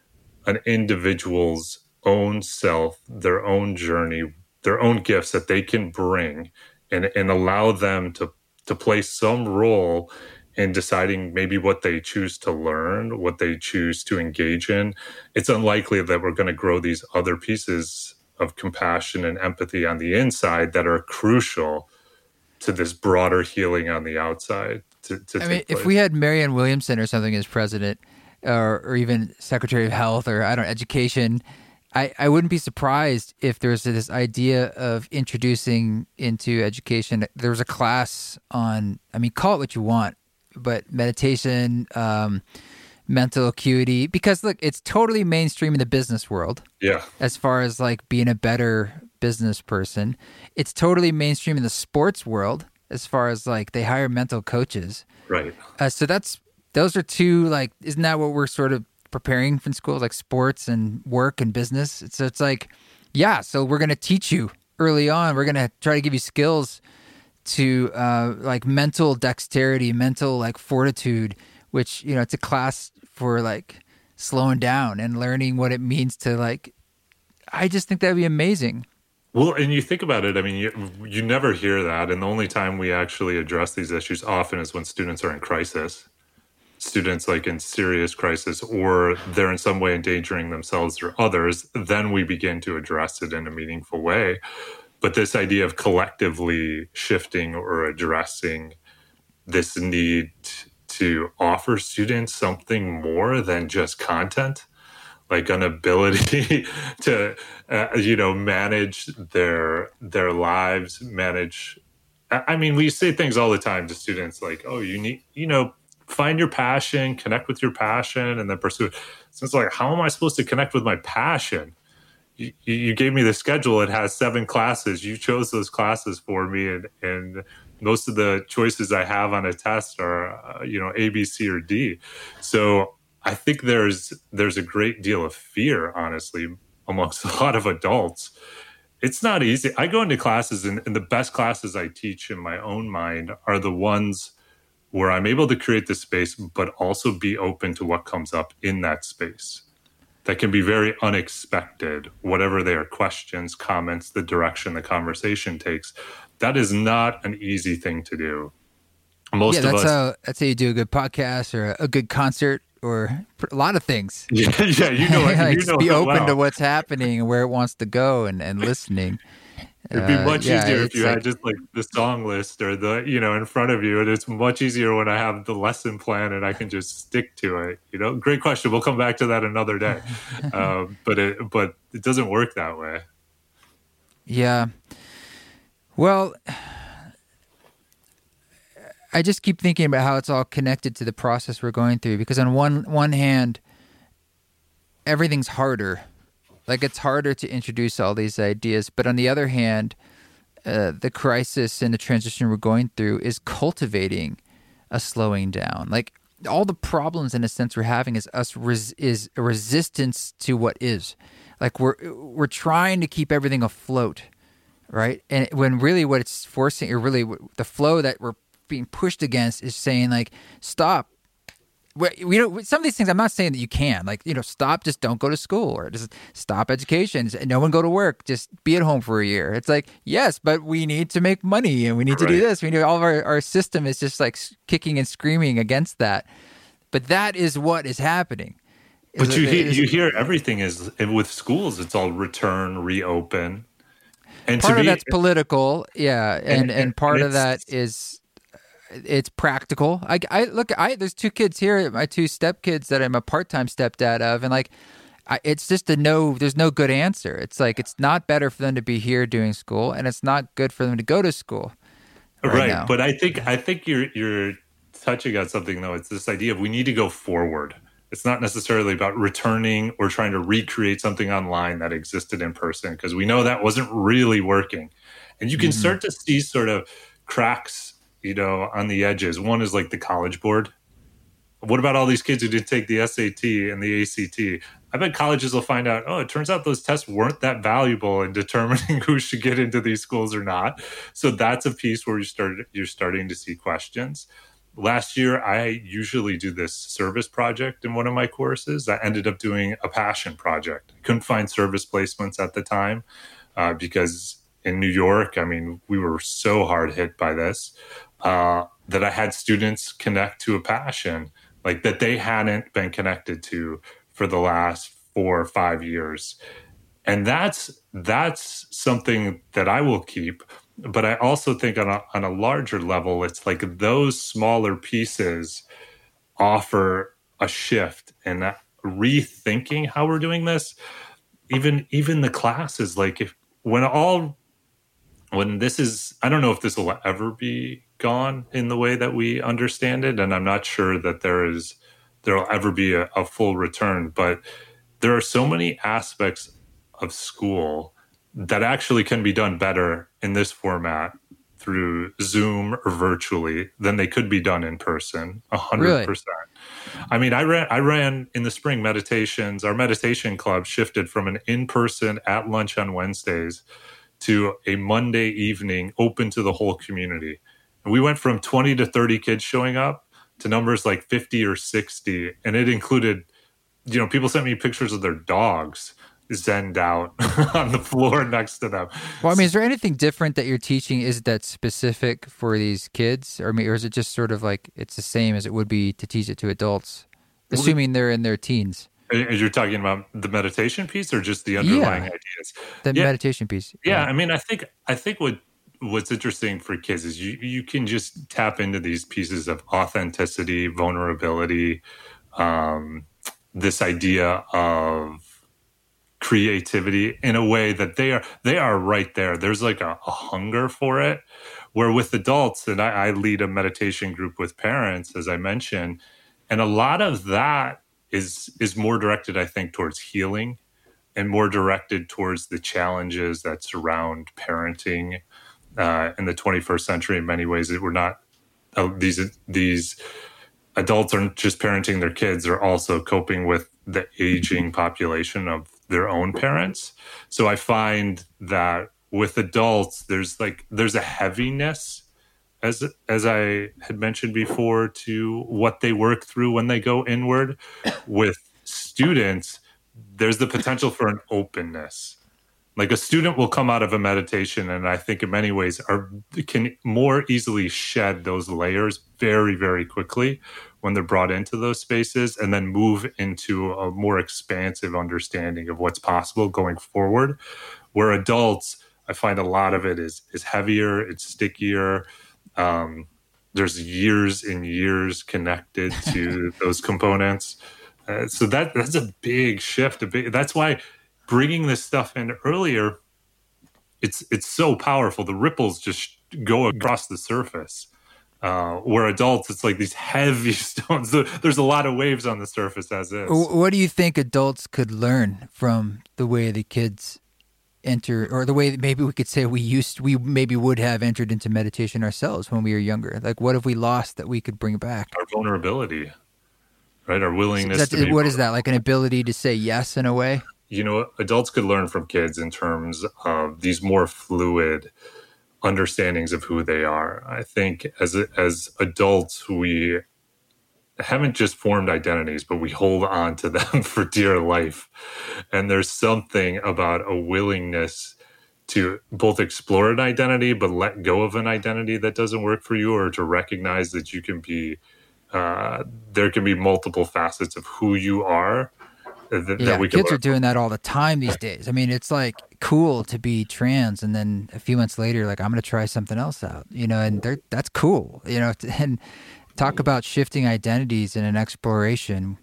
an individual's own self, their own journey, their own gifts that they can bring, and, and allow them to, to play some role in deciding maybe what they choose to learn, what they choose to engage in. It's unlikely that we're going to grow these other pieces of compassion and empathy on the inside that are crucial to this broader healing on the outside. To, to I mean, if we had Marianne Williamson or something as president, or, or even Secretary of Health, or I don't know, Education, I, I wouldn't be surprised if there's this idea of introducing into education. There was a class on, I mean, call it what you want, but meditation, um, mental acuity, because look, it's totally mainstream in the business world. Yeah. As far as like being a better business person, it's totally mainstream in the sports world as far as like they hire mental coaches. Right. Uh, so that's, those are two, like, isn't that what we're sort of preparing for in schools, like sports and work and business? So it's like, yeah, so we're going to teach you early on. We're going to try to give you skills to uh, like mental dexterity, mental like fortitude, which, you know, it's a class for like slowing down and learning what it means to like, I just think that'd be amazing. Well, and you think about it, I mean, you, you never hear that. And the only time we actually address these issues often is when students are in crisis, students like in serious crisis, or they're in some way endangering themselves or others. Then we begin to address it in a meaningful way. But this idea of collectively shifting or addressing this need to offer students something more than just content, like an ability to, uh, you know, manage their their lives, manage. I mean, we say things all the time to students like, "Oh, you need, you know, find your passion, connect with your passion, and then pursue it." So it's like, how am I supposed to connect with my passion? You, you gave me the schedule; it has seven classes. You chose those classes for me, and and. Most of the choices I have on a test are, uh, you know, A, B, C, or D. So I think there's there's a great deal of fear, honestly, amongst a lot of adults. It's not easy. I go into classes, and, and the best classes I teach in my own mind are the ones where I'm able to create the space, but also be open to what comes up in that space. That can be very unexpected, whatever they are, questions, comments, the direction the conversation takes. That is not an easy thing to do. Most yeah, of that's us, how that's how you do a good podcast or a, a good concert or a lot of things. Yeah, yeah, you know, it, like you just know be it open well. to what's happening and where it wants to go, and, and listening. It'd be much uh, yeah, easier if you like, had just like the song list or the, you know, in front of you. And it's much easier when I have the lesson plan and I can just stick to it. You know, great question. We'll come back to that another day. um, but it, but it doesn't work that way. Yeah. Well, I just keep thinking about how it's all connected to the process we're going through, because on one one hand, everything's harder. Like, it's harder to introduce all these ideas. But on the other hand, uh, the crisis and the transition we're going through is cultivating a slowing down. Like, all the problems, in a sense, we're having is us res- is a resistance to what is. Like, we're we're trying to keep everything afloat, right? And when really what it's forcing, or really the flow that we're being pushed against, is saying like, stop. We know some of these things. I'm not saying that you can, like, you know, stop, just don't go to school, or just stop education. No one go to work. Just be at home for a year. It's like, yes, but we need to make money and we need to right. do this. We need all of our, our system is just like kicking and screaming against that. But that is what is happening. But is you it, hear, is, you hear everything is with schools. It's all return, reopen, and part to of be, that's political, yeah, and and, and, and part and of that is. It's practical. I, I look. I there's two kids here, my two stepkids that I'm a part-time stepdad of, and like, I, it's just a no. There's no good answer. It's like it's not better for them to be here doing school, and it's not good for them to go to school. Right. right. Now. But I think I think you're you're touching on something, though. It's this idea of we need to go forward. It's not necessarily about returning or trying to recreate something online that existed in person, because we know that wasn't really working. And you can mm-hmm. start to see sort of cracks, you know, on the edges. One is like the College Board. What about all these kids who did take the S A T and the A C T? I bet colleges will find out, oh, it turns out those tests weren't that valuable in determining who should get into these schools or not. So that's a piece where you started, you're starting to see questions. Last year, I usually do this service project in one of my courses. I ended up doing a passion project. I couldn't find service placements at the time uh, because in New York, I mean, we were so hard hit by this uh, that I had students connect to a passion like that they hadn't been connected to for the last four or five years. And that's that's something that I will keep. But I also think on a, on a larger level, it's like those smaller pieces offer a shift and rethinking how we're doing this. Even even the classes, like if when all when this is, I don't know if this will ever be gone in the way that we understand it, and I'm not sure that there is there will ever be a, a full return. But there are so many aspects of school that actually can be done better in this format through Zoom or virtually than they could be done in person, a hundred percent. I mean, I ran, I ran in the spring meditations. Our meditation club shifted from an in-person at lunch on Wednesdays to a Monday evening open to the whole community. And we went from twenty to thirty kids showing up to numbers like fifty or sixty. And it included, you know, people sent me pictures of their dogs zenned out on the floor next to them. Well, I mean, is there anything different that you're teaching? Is that specific for these kids? Or, I mean, or is it just sort of like it's the same as it would be to teach it to adults, assuming they're in their teens? As you're talking about the meditation piece or just the underlying yeah, ideas? The yeah. meditation piece. Yeah, yeah, I mean, I think I think what what's interesting for kids is you you can just tap into these pieces of authenticity, vulnerability, um, this idea of creativity in a way that they are they are right there. There's like a, a hunger for it. Where with adults, and I, I lead a meditation group with parents, as I mentioned, and a lot of that is is more directed, I think, towards healing and more directed towards the challenges that surround parenting uh, in the twenty-first century. In many ways, that we're not uh, these these adults aren't just parenting their kids; they're also coping with the aging population of their own parents. So I find that with adults, there's like there's a heaviness, as as I had mentioned before, to what they work through when they go inward. With students, there's the potential for an openness. Like a student will come out of a meditation, and I think in many ways are can more easily shed those layers very, very quickly when they're brought into those spaces, and then move into a more expansive understanding of what's possible going forward. Where adults, I find a lot of it is is heavier, it's stickier. Um, there's years and years connected to those components. Uh, so that that's a big shift. A big, that's why bringing this stuff in earlier, it's it's so powerful. The ripples just go across the surface. Uh, where adults, it's like these heavy stones. There's a lot of waves on the surface as is. What do you think adults could learn from the way the kids enter, or the way that maybe we could say we used, we maybe would have entered into meditation ourselves when we were younger? Like, what have we lost that we could bring back? Our vulnerability, right? Our willingness that, to be What is that, like an ability to say yes in a way? You know, adults could learn from kids in terms of these more fluid understandings of who they are. I think as as adults, we haven't just formed identities, but we hold on to them for dear life. And there's something about a willingness to both explore an identity, but let go of an identity that doesn't work for you, or to recognize that you can be, uh, there can be multiple facets of who you are. That, yeah, that we can kids learn. Are doing that all the time these days. I mean, it's like cool to be trans, and then a few months later, like I'm going to try something else out, you know, and they're, that's cool, you know. And talk about shifting identities in an exploration.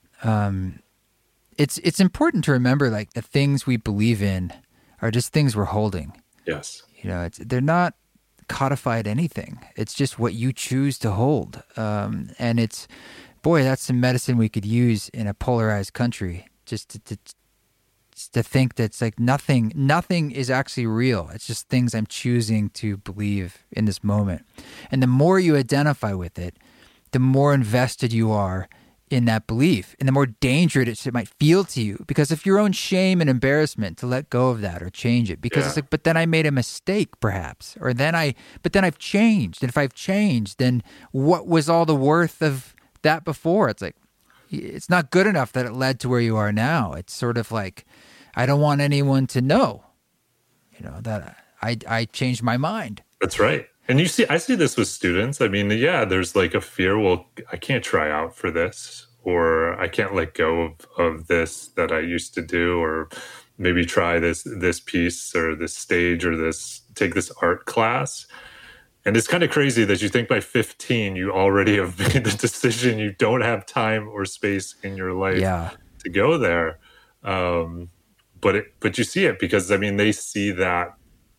Um, it's it's important to remember, like, the things we believe in are just things we're holding. Yes, you know, it's they're not codified anything. It's just what you choose to hold. Um, and it's, boy, that's some medicine we could use in a polarized country. Just to, to just to think that it's like nothing, nothing is actually real. It's just things I'm choosing to believe in this moment. And the more you identify with it, the more invested you are in that belief, and the more dangerous it might feel to you because of your own shame and embarrassment to let go of that or change it. Because Yeah. it's like, but then I made a mistake, perhaps, or then I, but then I've changed. And if I've changed, then what was all the worth of that before? It's like, it's not good enough that it led to where you are now. It's sort of like, I don't want anyone to know, you know, that I I changed my mind. That's right. And you see, I see this with students. I mean, yeah, there's like a fear, well, I can't try out for this, or I can't let go of, of this that I used to do, or maybe try this this piece or this stage or this, take this art class. And it's kind of crazy that you think by fifteen, you already have made the decision. You don't have time or space in your life Yeah. to go there. Um, but it, but you see it because, I mean, they see that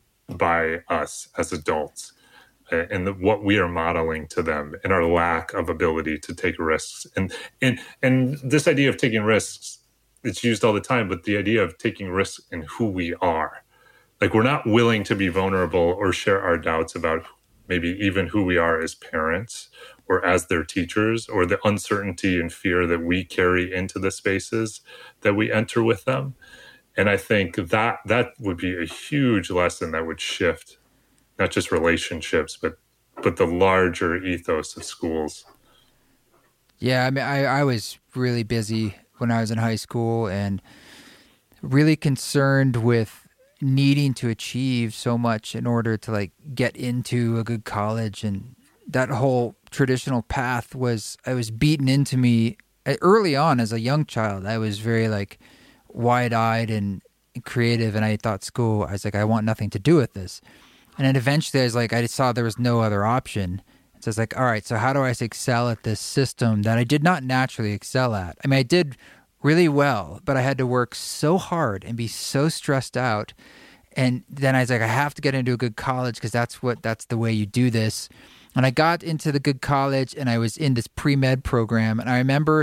by us as adults and the, what we are modeling to them and our lack of ability to take risks. And, and, and this idea of taking risks, it's used all the time, but the idea of taking risks in who we are, like we're not willing to be vulnerable or share our doubts about maybe even who we are as parents or as their teachers, or the uncertainty and fear that we carry into the spaces that we enter with them. And I think that that would be a huge lesson that would shift not just relationships, but but the larger ethos of schools. Yeah, I mean, I, I was really busy when I was in high school and really concerned with needing to achieve so much in order to like get into a good college. And that whole traditional path was, I was beaten into me early on as a young child. I was very like wide-eyed and creative, and I thought school, I was like, I want nothing to do with this. And then eventually I was like, I just saw there was no other option. So I was like, all right, so how do I excel at this system that I did not naturally excel at? I mean, I did really well, but I had to work so hard and be so stressed out. And then I was like, I have to get into a good college because that's what, that's the way you do this. And I got into the good college and I was in this pre-med program. And I remember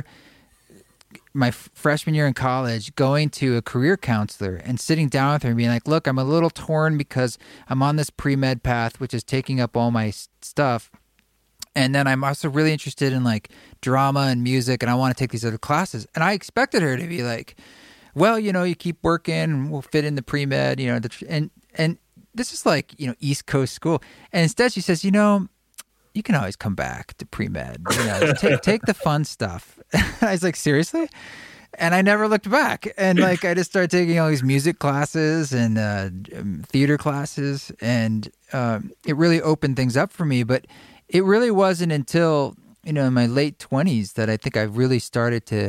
my f- freshman year in college going to a career counselor and sitting down with her and being like, look, I'm a little torn because I'm on this pre-med path, which is taking up all my s- stuff. And then I'm also really interested in like drama and music, and I want to take these other classes. And I expected her to be like, well, you know, you keep working and we'll fit in the pre-med, you know, the, and, and this is like, you know, East Coast school. And instead she says, you know, you can always come back to pre-med, you know, take, take the fun stuff. I was like, seriously? And I never looked back. And like, I just started taking all these music classes and uh, theater classes, and um, it really opened things up for me. But it really wasn't until, you know, in my late twenties that I think I really started to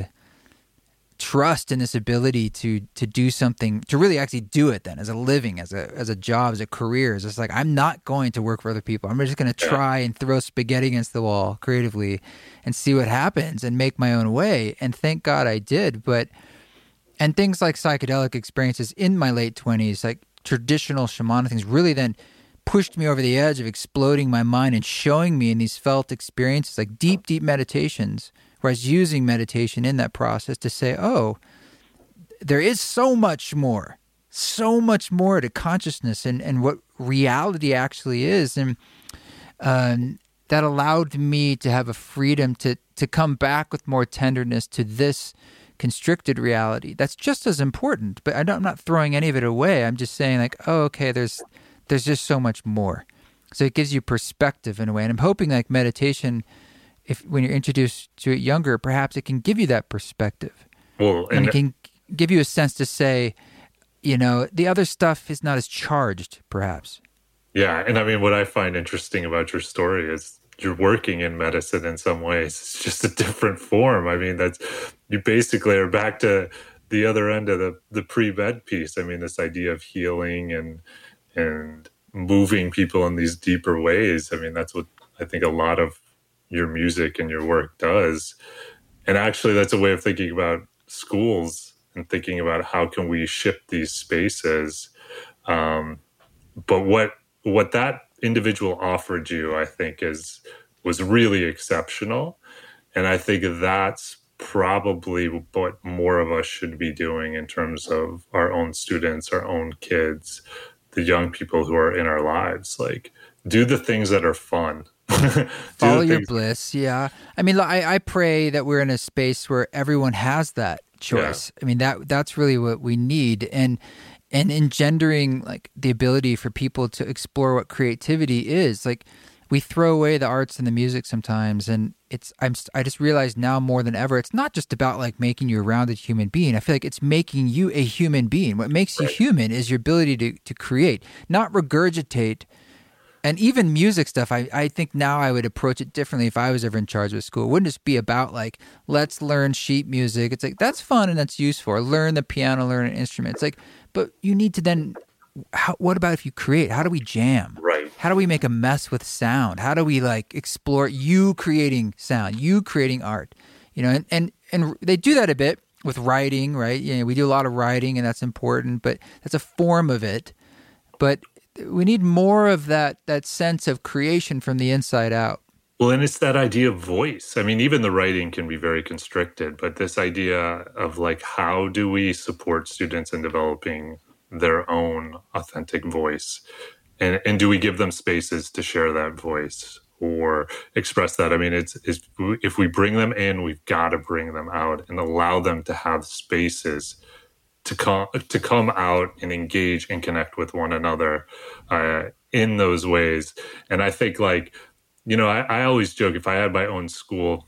trust in this ability to to do something, to really actually do it then as a living, as a as a job, as a career. It's just like, I'm not going to work for other people. I'm just going to try and throw spaghetti against the wall creatively and see what happens and make my own way. And thank God I did. But, and things like psychedelic experiences in my late twenties, like traditional shamanic things, really then pushed me over the edge of exploding my mind and showing me in these felt experiences, like deep, deep meditations, where I was using meditation in that process to say, oh, there is so much more, so much more to consciousness and, and what reality actually is. And um, that allowed me to have a freedom to, to come back with more tenderness to this constricted reality. That's just as important, but I don't, I'm not throwing any of it away. I'm just saying like, oh, okay, there's there's just so much more. So it gives you perspective in a way. And I'm hoping like meditation, if when you're introduced to it younger, perhaps it can give you that perspective. Well, and, and it can give you a sense to say, you know, the other stuff is not as charged, perhaps. Yeah. And I mean, what I find interesting about your story is you're working in medicine in some ways. It's just a different form. I mean, that's, you basically are back to the other end of the, the pre-med piece. I mean, this idea of healing and, and moving people in these deeper ways. I mean, that's what I think a lot of your music and your work does. And actually, that's a way of thinking about schools and thinking about how can we shift these spaces. Um, but what what that individual offered you, I think, is was really exceptional. And I think that's probably what more of us should be doing in terms of our own students, our own kids, the young people who are in our lives. Like, do the things that are fun. Follow your bliss. Yeah. I mean, I, I pray that we're in a space where everyone has that choice. Yeah. I mean, that that's really what we need. And and engendering like the ability for people to explore what creativity is. Like, we throw away the arts and the music sometimes, and it's I'm I just realized now more than ever, it's not just about like making you a rounded human being. I feel like it's making you a human being. What makes right. you human is your ability to to create, not regurgitate. And even music stuff, I, I think now I would approach it differently if I was ever in charge of a school. It wouldn't just be about like, let's learn sheet music. It's like, that's fun and that's useful. Or learn the piano, learn an instrument. It's like, but you need to then, how, what about if you create? How do we jam? Right. How do we make a mess with sound? How do we like explore you creating sound, you creating art? You know, and, and, and they do that a bit with writing, right? You know, we do a lot of writing and that's important, but that's a form of it. But we need more of that that sense of creation from the inside out. Well, and it's that idea of voice. I mean, even the writing can be very constricted, but this idea of like, how do we support students in developing their own authentic voice? And and do we give them spaces to share that voice or express that? I mean, it's, it's if we bring them in, we've got to bring them out and allow them to have spaces to come to come out and engage and connect with one another uh, in those ways. And I think, like, you know, I, I always joke, if I had my own school,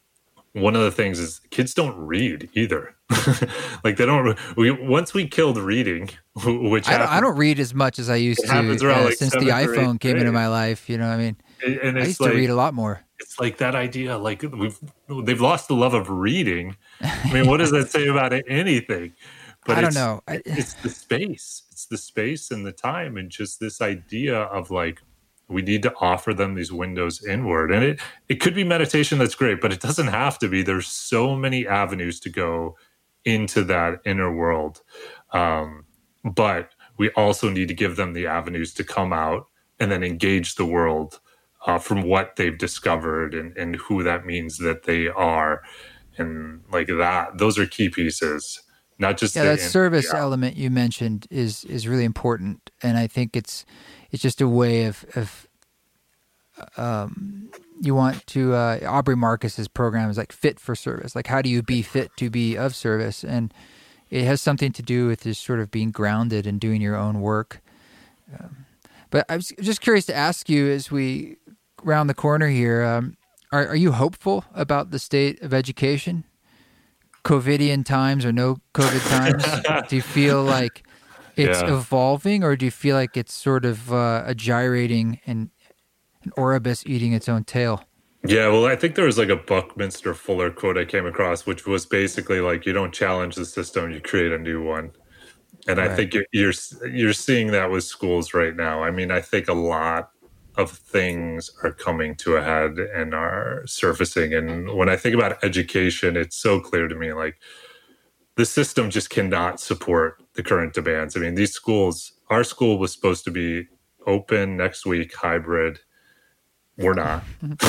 one of the things is kids don't read either. Like, they don't. We once we killed reading, which I don't, I don't read as much as I used to uh, like since the iPhone came into my life. You know, what I mean, and, and I it's used like, to read a lot more. It's like that idea, like we've they've lost the love of reading. I mean, what does that say about anything? But I don't it's, know. I, it's the space. It's the space and the time, and just this idea of like, we need to offer them these windows inward. And it, it could be meditation, that's great, but it doesn't have to be. There's so many avenues to go into that inner world. Um, but we also need to give them the avenues to come out and then engage the world uh, from what they've discovered and, and who that means that they are. And like that, those are key pieces. Not just yeah, the, that service yeah. element you mentioned is is really important, and I think it's it's just a way of of um, you want to uh, Aubrey Marcus's program is like fit for service. Like, how do you be fit to be of service? And it has something to do with just sort of being grounded and doing your own work. Um, but I was just curious to ask you as we round the corner here: um, are are you hopeful about the state of education? COVIDian times or no COVID times? Do you feel like it's yeah. evolving, or do you feel like it's sort of uh, a gyrating and an Oribus eating its own tail? Yeah, well, I think there was like a Buckminster Fuller quote I came across, which was basically like, you don't challenge the system, you create a new one. And right. I think you're, you're you're seeing that with schools right now. I mean, I think a lot of things are coming to a head and are surfacing. And when I think about education, it's so clear to me, like, the system just cannot support the current demands. I mean, these schools, our school was supposed to be open next week, hybrid. We're not.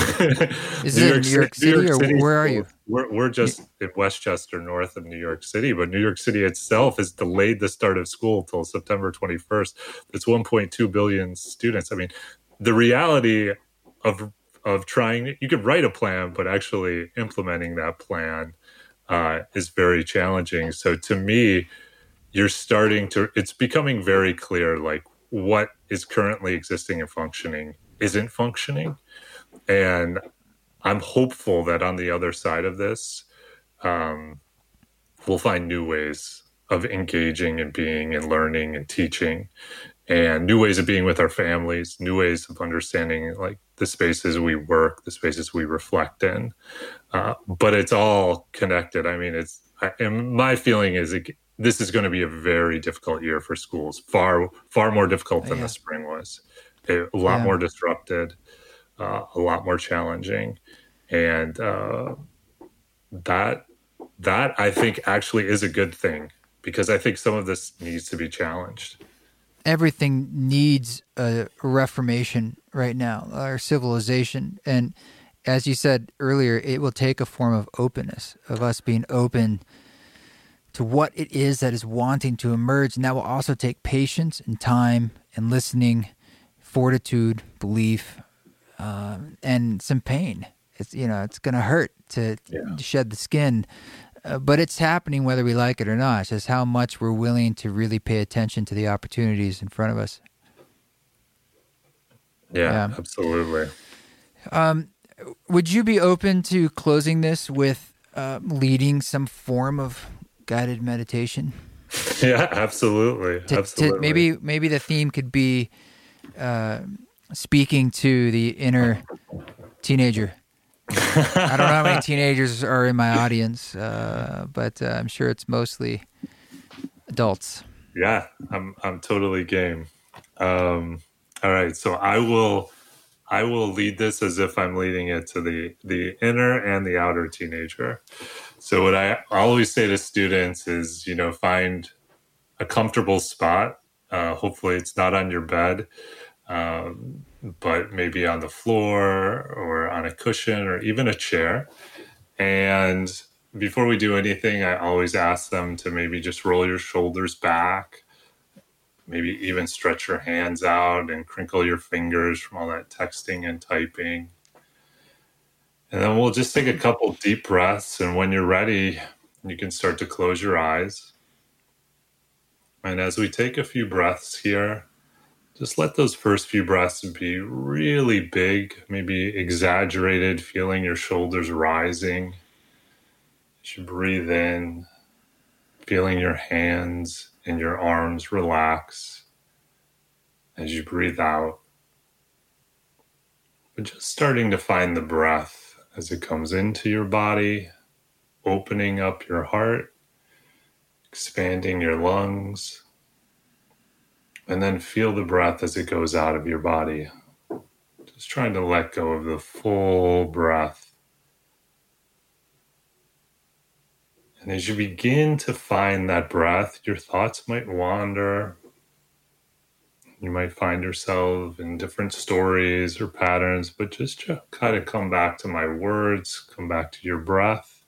Is it in New York City, New York City or where are you? We're, we're just in Westchester, north of New York City, but New York City itself has delayed the start of school till September twenty-first. It's one point two billion students. I mean, the reality of of trying, you could write a plan, but actually implementing that plan uh, is very challenging. So to me, you're starting to, it's becoming very clear, like, what is currently existing and functioning isn't functioning. And I'm hopeful that on the other side of this, um, we'll find new ways of engaging and being and learning and teaching, and new ways of being with our families, new ways of understanding, like, the spaces we work, the spaces we reflect in. Uh, but it's all connected. I mean, it's, I, and my feeling is it, this is going to be a very difficult year for schools, far, far more difficult than yeah. the spring was. A lot yeah. more disrupted, uh, a lot more challenging. And uh, that, that I think actually is a good thing, because I think some of this needs to be challenged. everything needs a reformation right now, our civilization. And as you said earlier, it will take a form of openness, of us being open to what it is that is wanting to emerge. And that will also take patience and time and listening, fortitude, belief, um, and some pain. It's, you know, it's going to hurt to yeah. shed the skin, uh, but it's happening whether we like it or not. It's just how much we're willing to really pay attention to the opportunities in front of us. Yeah, yeah. Absolutely. Um, would you be open to closing this with uh, leading some form of guided meditation? Yeah, absolutely. To, absolutely. To maybe maybe the theme could be uh, speaking to the inner teenager. I don't know how many teenagers are in my audience, uh, but uh, I'm sure it's mostly adults. Yeah, I'm I'm totally game. Um, all right, so I will I will lead this as if I'm leading it to the the inner and the outer teenager. So what I always say to students is, you know, find a comfortable spot. Uh, hopefully, it's not on your bed. Um, but maybe on the floor or on a cushion or even a chair. And before we do anything, I always ask them to maybe just roll your shoulders back, maybe even stretch your hands out and crinkle your fingers from all that texting and typing. And then we'll just take a couple deep breaths. And when you're ready, you can start to close your eyes. And as we take a few breaths here, just let those first few breaths be really big, maybe exaggerated, feeling your shoulders rising. As you breathe in, feeling your hands and your arms relax. As you breathe out, but just starting to find the breath as it comes into your body, opening up your heart, expanding your lungs. And then feel the breath as it goes out of your body. Just trying to let go of the full breath. And as you begin to find that breath, your thoughts might wander. You might find yourself in different stories or patterns, but just to kind of come back to my words, come back to your breath.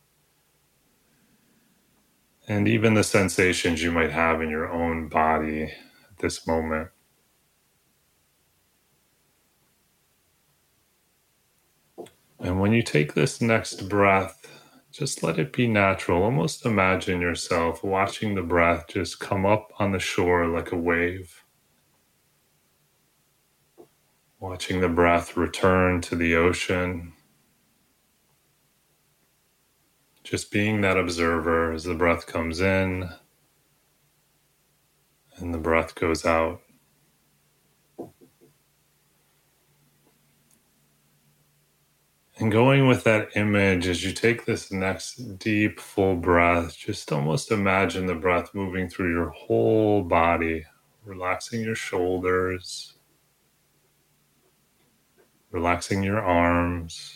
And even the sensations you might have in your own body at this moment. And when you take this next breath, just let it be natural. Almost imagine yourself watching the breath just come up on the shore like a wave. Watching the breath return to the ocean. Just being that observer as the breath comes in and the breath goes out. And going with that image, as you take this next deep, full breath, just almost imagine the breath moving through your whole body, relaxing your shoulders, relaxing your arms,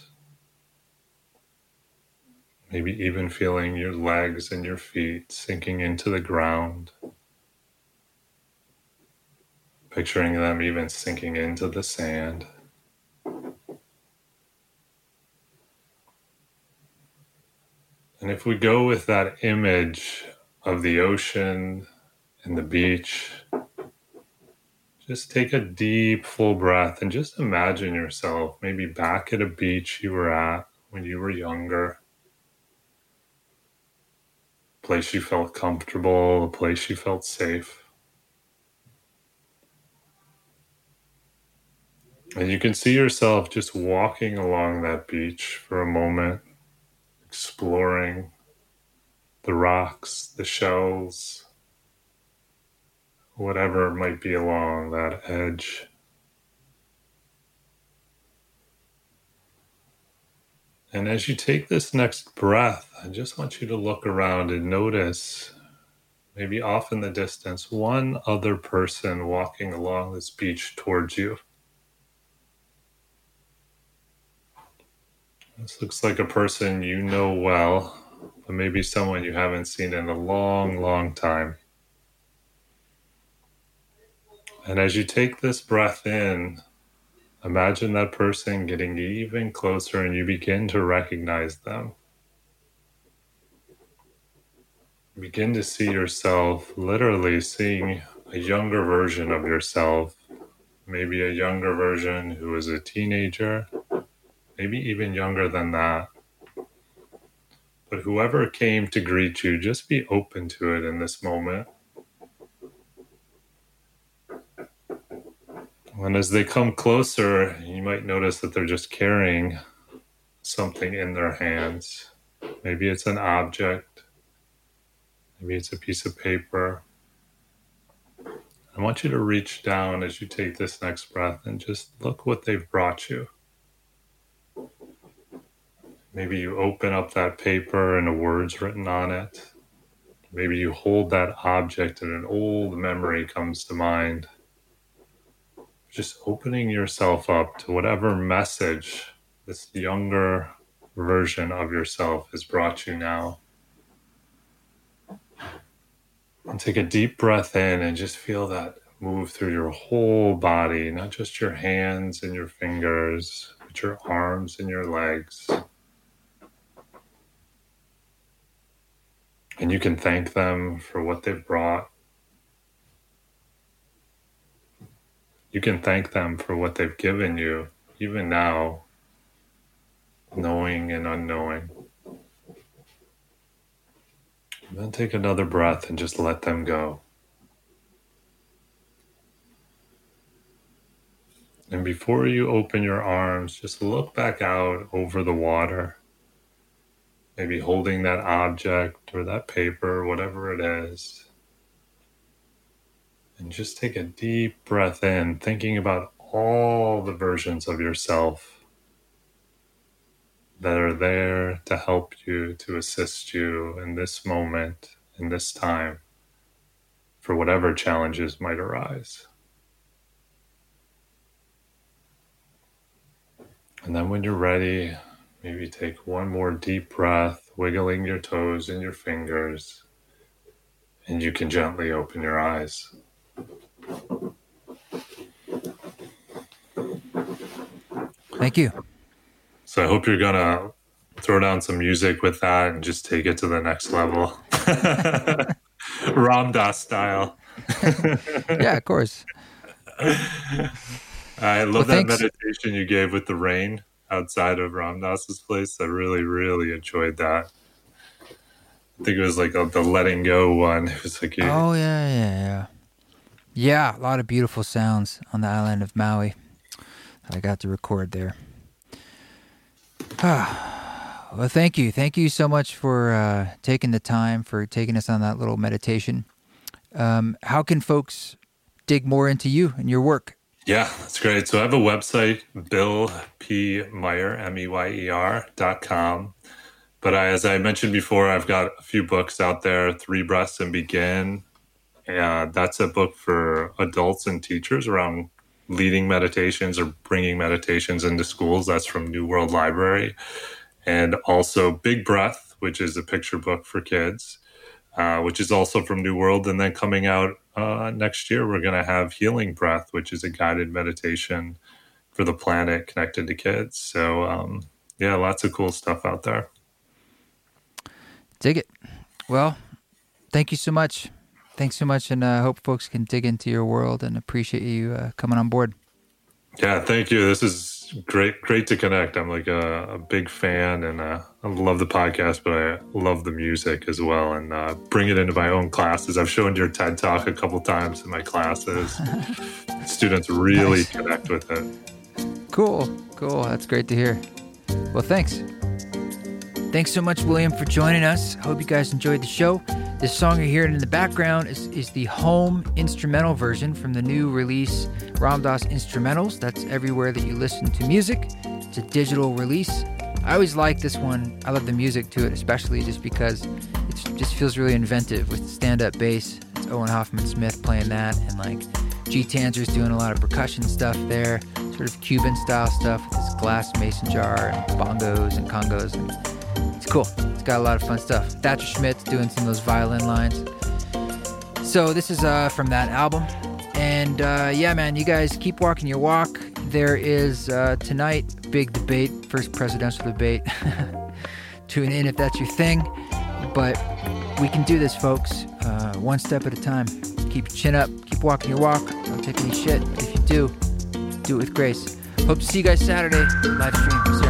maybe even feeling your legs and your feet sinking into the ground, picturing them even sinking into the sand. And if we go with that image of the ocean and the beach, just take a deep, full breath and just imagine yourself maybe back at a beach you were at when you were younger. A place you felt comfortable, a place you felt safe. And you can see yourself just walking along that beach for a moment, exploring the rocks, the shells, whatever might be along that edge. And as you take this next breath, I just want you to look around and notice, maybe off in the distance, one other person walking along this beach towards you. This looks like a person you know well, but maybe someone you haven't seen in a long, long time. And as you take this breath in, imagine that person getting even closer and you begin to recognize them. Begin to see yourself, literally seeing a younger version of yourself, maybe a younger version who is a teenager, maybe even younger than that. But whoever came to greet you, just be open to it in this moment. And as they come closer, you might notice that they're just carrying something in their hands. Maybe it's an object. Maybe it's a piece of paper. I want you to reach down as you take this next breath and just look what they've brought you. Maybe you open up that paper and a word's written on it. Maybe you hold that object and an old memory comes to mind. Just opening yourself up to whatever message this younger version of yourself has brought you now. And take a deep breath in and just feel that move through your whole body, not just your hands and your fingers, but your arms and your legs. And you can thank them for what they've brought. You can thank them for what they've given you, even now, knowing and unknowing. And then take another breath and just let them go. And before you open your arms, just look back out over the water. Maybe holding that object or that paper, whatever it is. And just take a deep breath in, thinking about all the versions of yourself that are there to help you, to assist you in this moment, in this time, for whatever challenges might arise. And then when you're ready, maybe take one more deep breath, wiggling your toes and your fingers, and you can gently open your eyes. Thank you. So I hope you're going to throw down some music with that and just take it to the next level. Ram Dass style. Yeah, of course. I love well, that thanks. meditation you gave with the rain outside of Ram Dass's place. I really, really enjoyed that. I think it was like a, the letting go one. It was like, oh, yeah, yeah, yeah. Yeah, a lot of beautiful sounds on the island of Maui that I got to record there. Ah, well, thank you. Thank you so much for uh, taking the time, for taking us on that little meditation. Um, how can folks dig more into you and your work? Yeah, that's great. So I have a website, Bill P. Meyer, M E Y E R dot com. But I, as I mentioned before, I've got a few books out there, Three Breaths and Begin. And that's a book for adults and teachers around leading meditations or bringing meditations into schools. That's from New World Library. And also Big Breath, which is a picture book for kids, uh, which is also from New World. And then coming out uh, next year, we're going to have Healing Breath, which is a guided meditation for the planet connected to kids. So, um, yeah, lots of cool stuff out there. Dig it. Well, thank you so much. Thanks so much, and I uh, hope folks can dig into your world and appreciate you uh, coming on board. Yeah, thank you. This is great great to connect. I'm like a, a big fan, and uh, I love the podcast, but I love the music as well, and uh, bring it into my own classes. I've shown your TED Talk a couple times in my classes. Students really nice. Connect with it. Cool, cool. That's great to hear. Well, thanks. Thanks so much, William, for joining us. Hope you guys enjoyed the show. This song you're hearing in the background is, is the home instrumental version from the new release, Ram Dass Instrumentals. That's everywhere that you listen to music. It's a digital release. I always like this one. I love the music to it, especially just because it just feels really inventive with stand-up bass. It's Owen Hoffman-Smith playing that, and like G. Tanzer's doing a lot of percussion stuff there, sort of Cuban-style stuff with this glass mason jar and bongos and congos. And it's cool. It's got a lot of fun stuff. Thatcher Schmidt's doing some of those violin lines. So this is uh, from that album. And uh, yeah, man, you guys keep walking your walk. There is uh, tonight, big debate, first presidential debate. Tune in if that's your thing. But we can do this, folks, uh, one step at a time. Keep your chin up. Keep walking your walk. Don't take any shit. If you do, do it with grace. Hope to see you guys Saturday. Live stream.